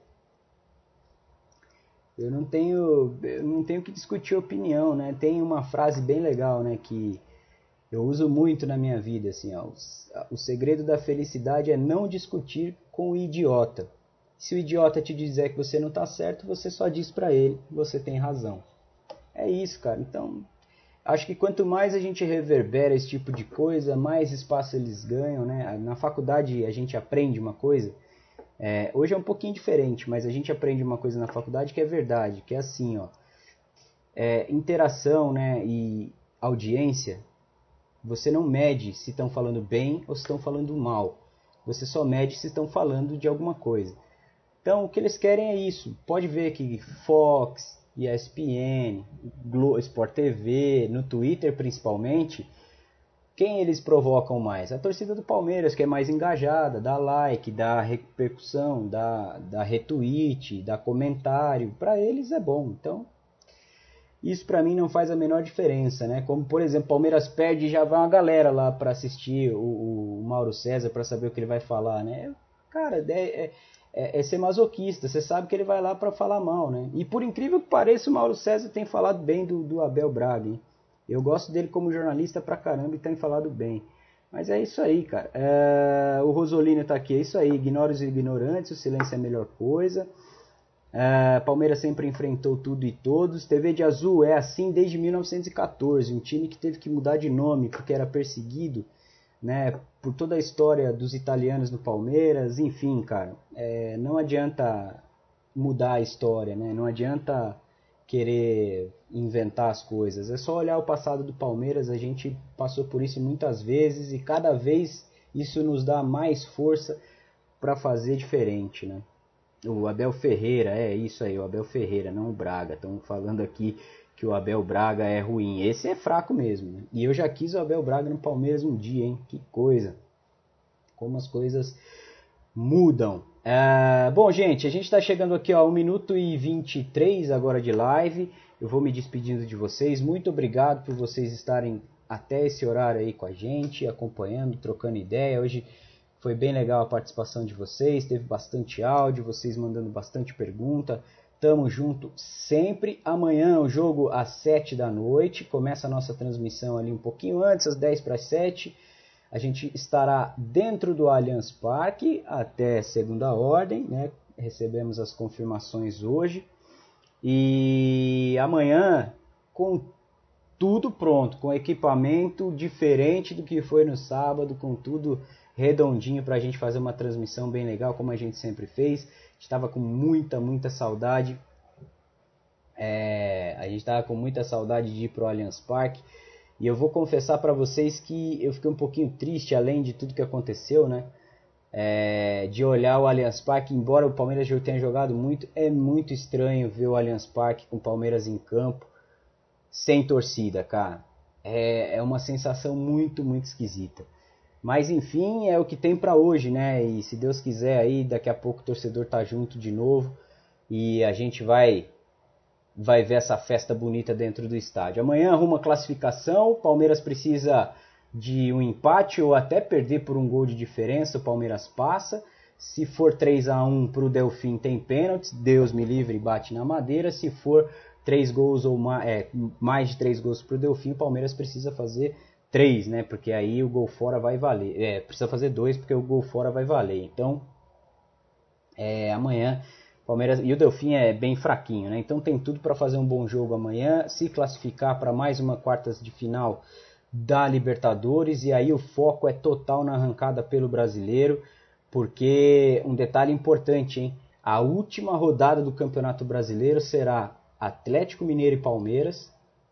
Eu não tenho, eu não tenho que discutir opinião, né? Tem uma frase bem legal, né, que eu uso muito na minha vida, assim, ó, o segredo da felicidade é não discutir com o idiota. Se o idiota te dizer que você não está certo, você só diz para ele que você tem razão. É isso, cara. Então, acho que quanto mais a gente reverbera esse tipo de coisa, mais espaço eles ganham, né? Na faculdade a gente aprende uma coisa. É, hoje é um pouquinho diferente, mas a gente aprende uma coisa na faculdade que é verdade, que é assim, ó, é, interação, né, e audiência, você não mede se estão falando bem ou se estão falando mal, você só mede se estão falando de alguma coisa. Então o que eles querem é isso, pode ver que Fox, E S P N, Globo, Sport T V, no Twitter principalmente, quem eles provocam mais? A torcida do Palmeiras, que é mais engajada, dá like, dá repercussão, dá, dá retweet, dá comentário. Para eles é bom. Então, isso para mim não faz a menor diferença, né? Como, por exemplo, Palmeiras perde e já vai uma galera lá para assistir o, o Mauro César para saber o que ele vai falar, né? Cara, é, é, é ser masoquista. Você sabe que ele vai lá para falar mal, né? E por incrível que pareça, o Mauro César tem falado bem do, do Abel Braga, hein? Eu gosto dele como jornalista pra caramba e tem falado bem. Mas é isso aí, cara. É, o Rosolino tá aqui, é isso aí. Ignora os ignorantes, o silêncio é a melhor coisa. É, Palmeiras sempre enfrentou tudo e todos. T V de Azul é assim desde mil novecentos e catorze. Um time que teve que mudar de nome porque era perseguido, né, por toda a história dos italianos no Palmeiras. Enfim, cara, é, não adianta mudar a história, né? Não adianta querer inventar as coisas. É só olhar o passado do Palmeiras, a gente passou por isso muitas vezes e cada vez isso nos dá mais força para fazer diferente, né? O Abel Ferreira, é isso aí, o Abel Ferreira, não o Braga. Estão falando aqui que o Abel Braga é ruim. Esse é fraco mesmo, né? E eu já quis o Abel Braga no Palmeiras um dia, hein? Que coisa. Como as coisas mudam. Uh, bom, gente, a gente está chegando aqui a um minuto e vinte e três agora de live. Eu vou me despedindo de vocês. Muito obrigado por vocês estarem até esse horário aí com a gente, acompanhando, trocando ideia. Hoje foi bem legal a participação de vocês, teve bastante áudio, vocês mandando bastante pergunta. Tamo junto sempre. Amanhã o jogo às sete da noite. Começa a nossa transmissão ali um pouquinho antes, às dez para as sete. A gente estará dentro do Allianz Parque até segunda ordem, né? Recebemos as confirmações hoje. E amanhã, com tudo pronto, com equipamento diferente do que foi no sábado, com tudo redondinho para a gente fazer uma transmissão bem legal, como a gente sempre fez. A gente estava com muita, muita saudade. É, a gente estava com muita saudade de ir para o Allianz Parque. E eu vou confessar para vocês que eu fiquei um pouquinho triste, além de tudo que aconteceu, né? É, de olhar o Allianz Parque, embora o Palmeiras já tenha jogado muito, é muito estranho ver o Allianz Parque com o Palmeiras em campo, sem torcida, cara. É, é uma sensação muito, muito esquisita. Mas enfim, é o que tem para hoje, né? E se Deus quiser aí, daqui a pouco o torcedor tá junto de novo e a gente vai... vai ver essa festa bonita dentro do estádio. Amanhã arruma classificação, o Palmeiras precisa de um empate ou até perder por um gol de diferença, o Palmeiras passa. Se for três a um para o Delfim tem pênaltis, Deus me livre e bate na madeira. Se for três gols ou mais, é, mais de três gols para o Delfim, o Palmeiras precisa fazer três, né? Porque aí o gol fora vai valer. É, precisa fazer dois porque o gol fora vai valer. Então, é, amanhã... Palmeiras, e o Delfim é bem fraquinho, né? Então tem tudo para fazer um bom jogo amanhã, se classificar para mais uma quartas de final da Libertadores, e aí o foco é total na arrancada pelo Brasileiro, porque um detalhe importante, hein? A última rodada do Campeonato Brasileiro será Atlético Mineiro e Palmeiras,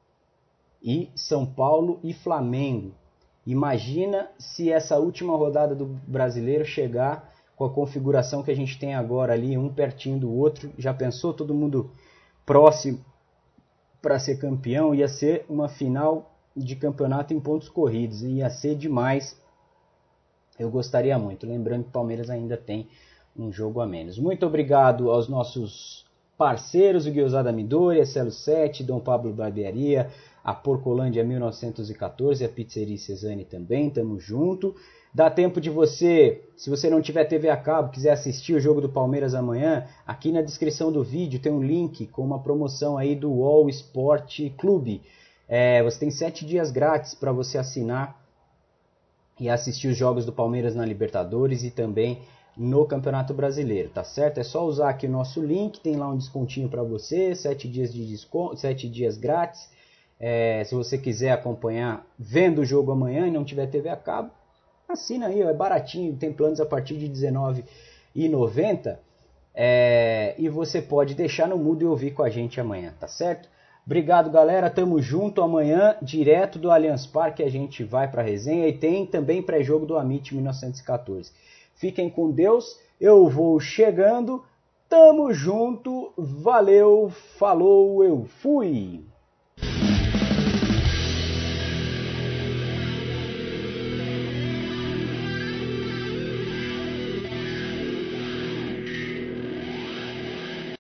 e São Paulo e Flamengo. Imagina se essa última rodada do Brasileiro chegar com a configuração que a gente tem agora ali, um pertinho do outro. Já pensou todo mundo próximo para ser campeão? Ia ser uma final de campeonato em pontos corridos, ia ser demais. Eu gostaria muito, lembrando que o Palmeiras ainda tem um jogo a menos. Muito obrigado aos nossos parceiros, o Guiosada Midori, a Celo sete, Dom Pablo Barbearia, a Porcolândia mil novecentos e catorze, a Pizzeria Cesani também, tamo junto. Dá tempo de você, se você não tiver T V a cabo, quiser assistir o jogo do Palmeiras amanhã, aqui na descrição do vídeo tem um link com uma promoção aí do All Sport Clube. É, você tem sete dias grátis para você assinar e assistir os jogos do Palmeiras na Libertadores e também no Campeonato Brasileiro, tá certo? É só usar aqui o nosso link, tem lá um descontinho para você, sete dias de desconto, sete dias grátis. É, se você quiser acompanhar vendo o jogo amanhã e não tiver T V a cabo, assina aí, ó, é baratinho, tem planos a partir de dezenove reais e noventa centavos, é, e você pode deixar no mudo e ouvir com a gente amanhã, tá certo? Obrigado, galera, tamo junto. Amanhã, direto do Allianz Parque, a gente vai pra resenha e tem também pré-jogo do Amit mil novecentos e catorze. Fiquem com Deus, eu vou chegando, tamo junto, valeu, falou, eu fui!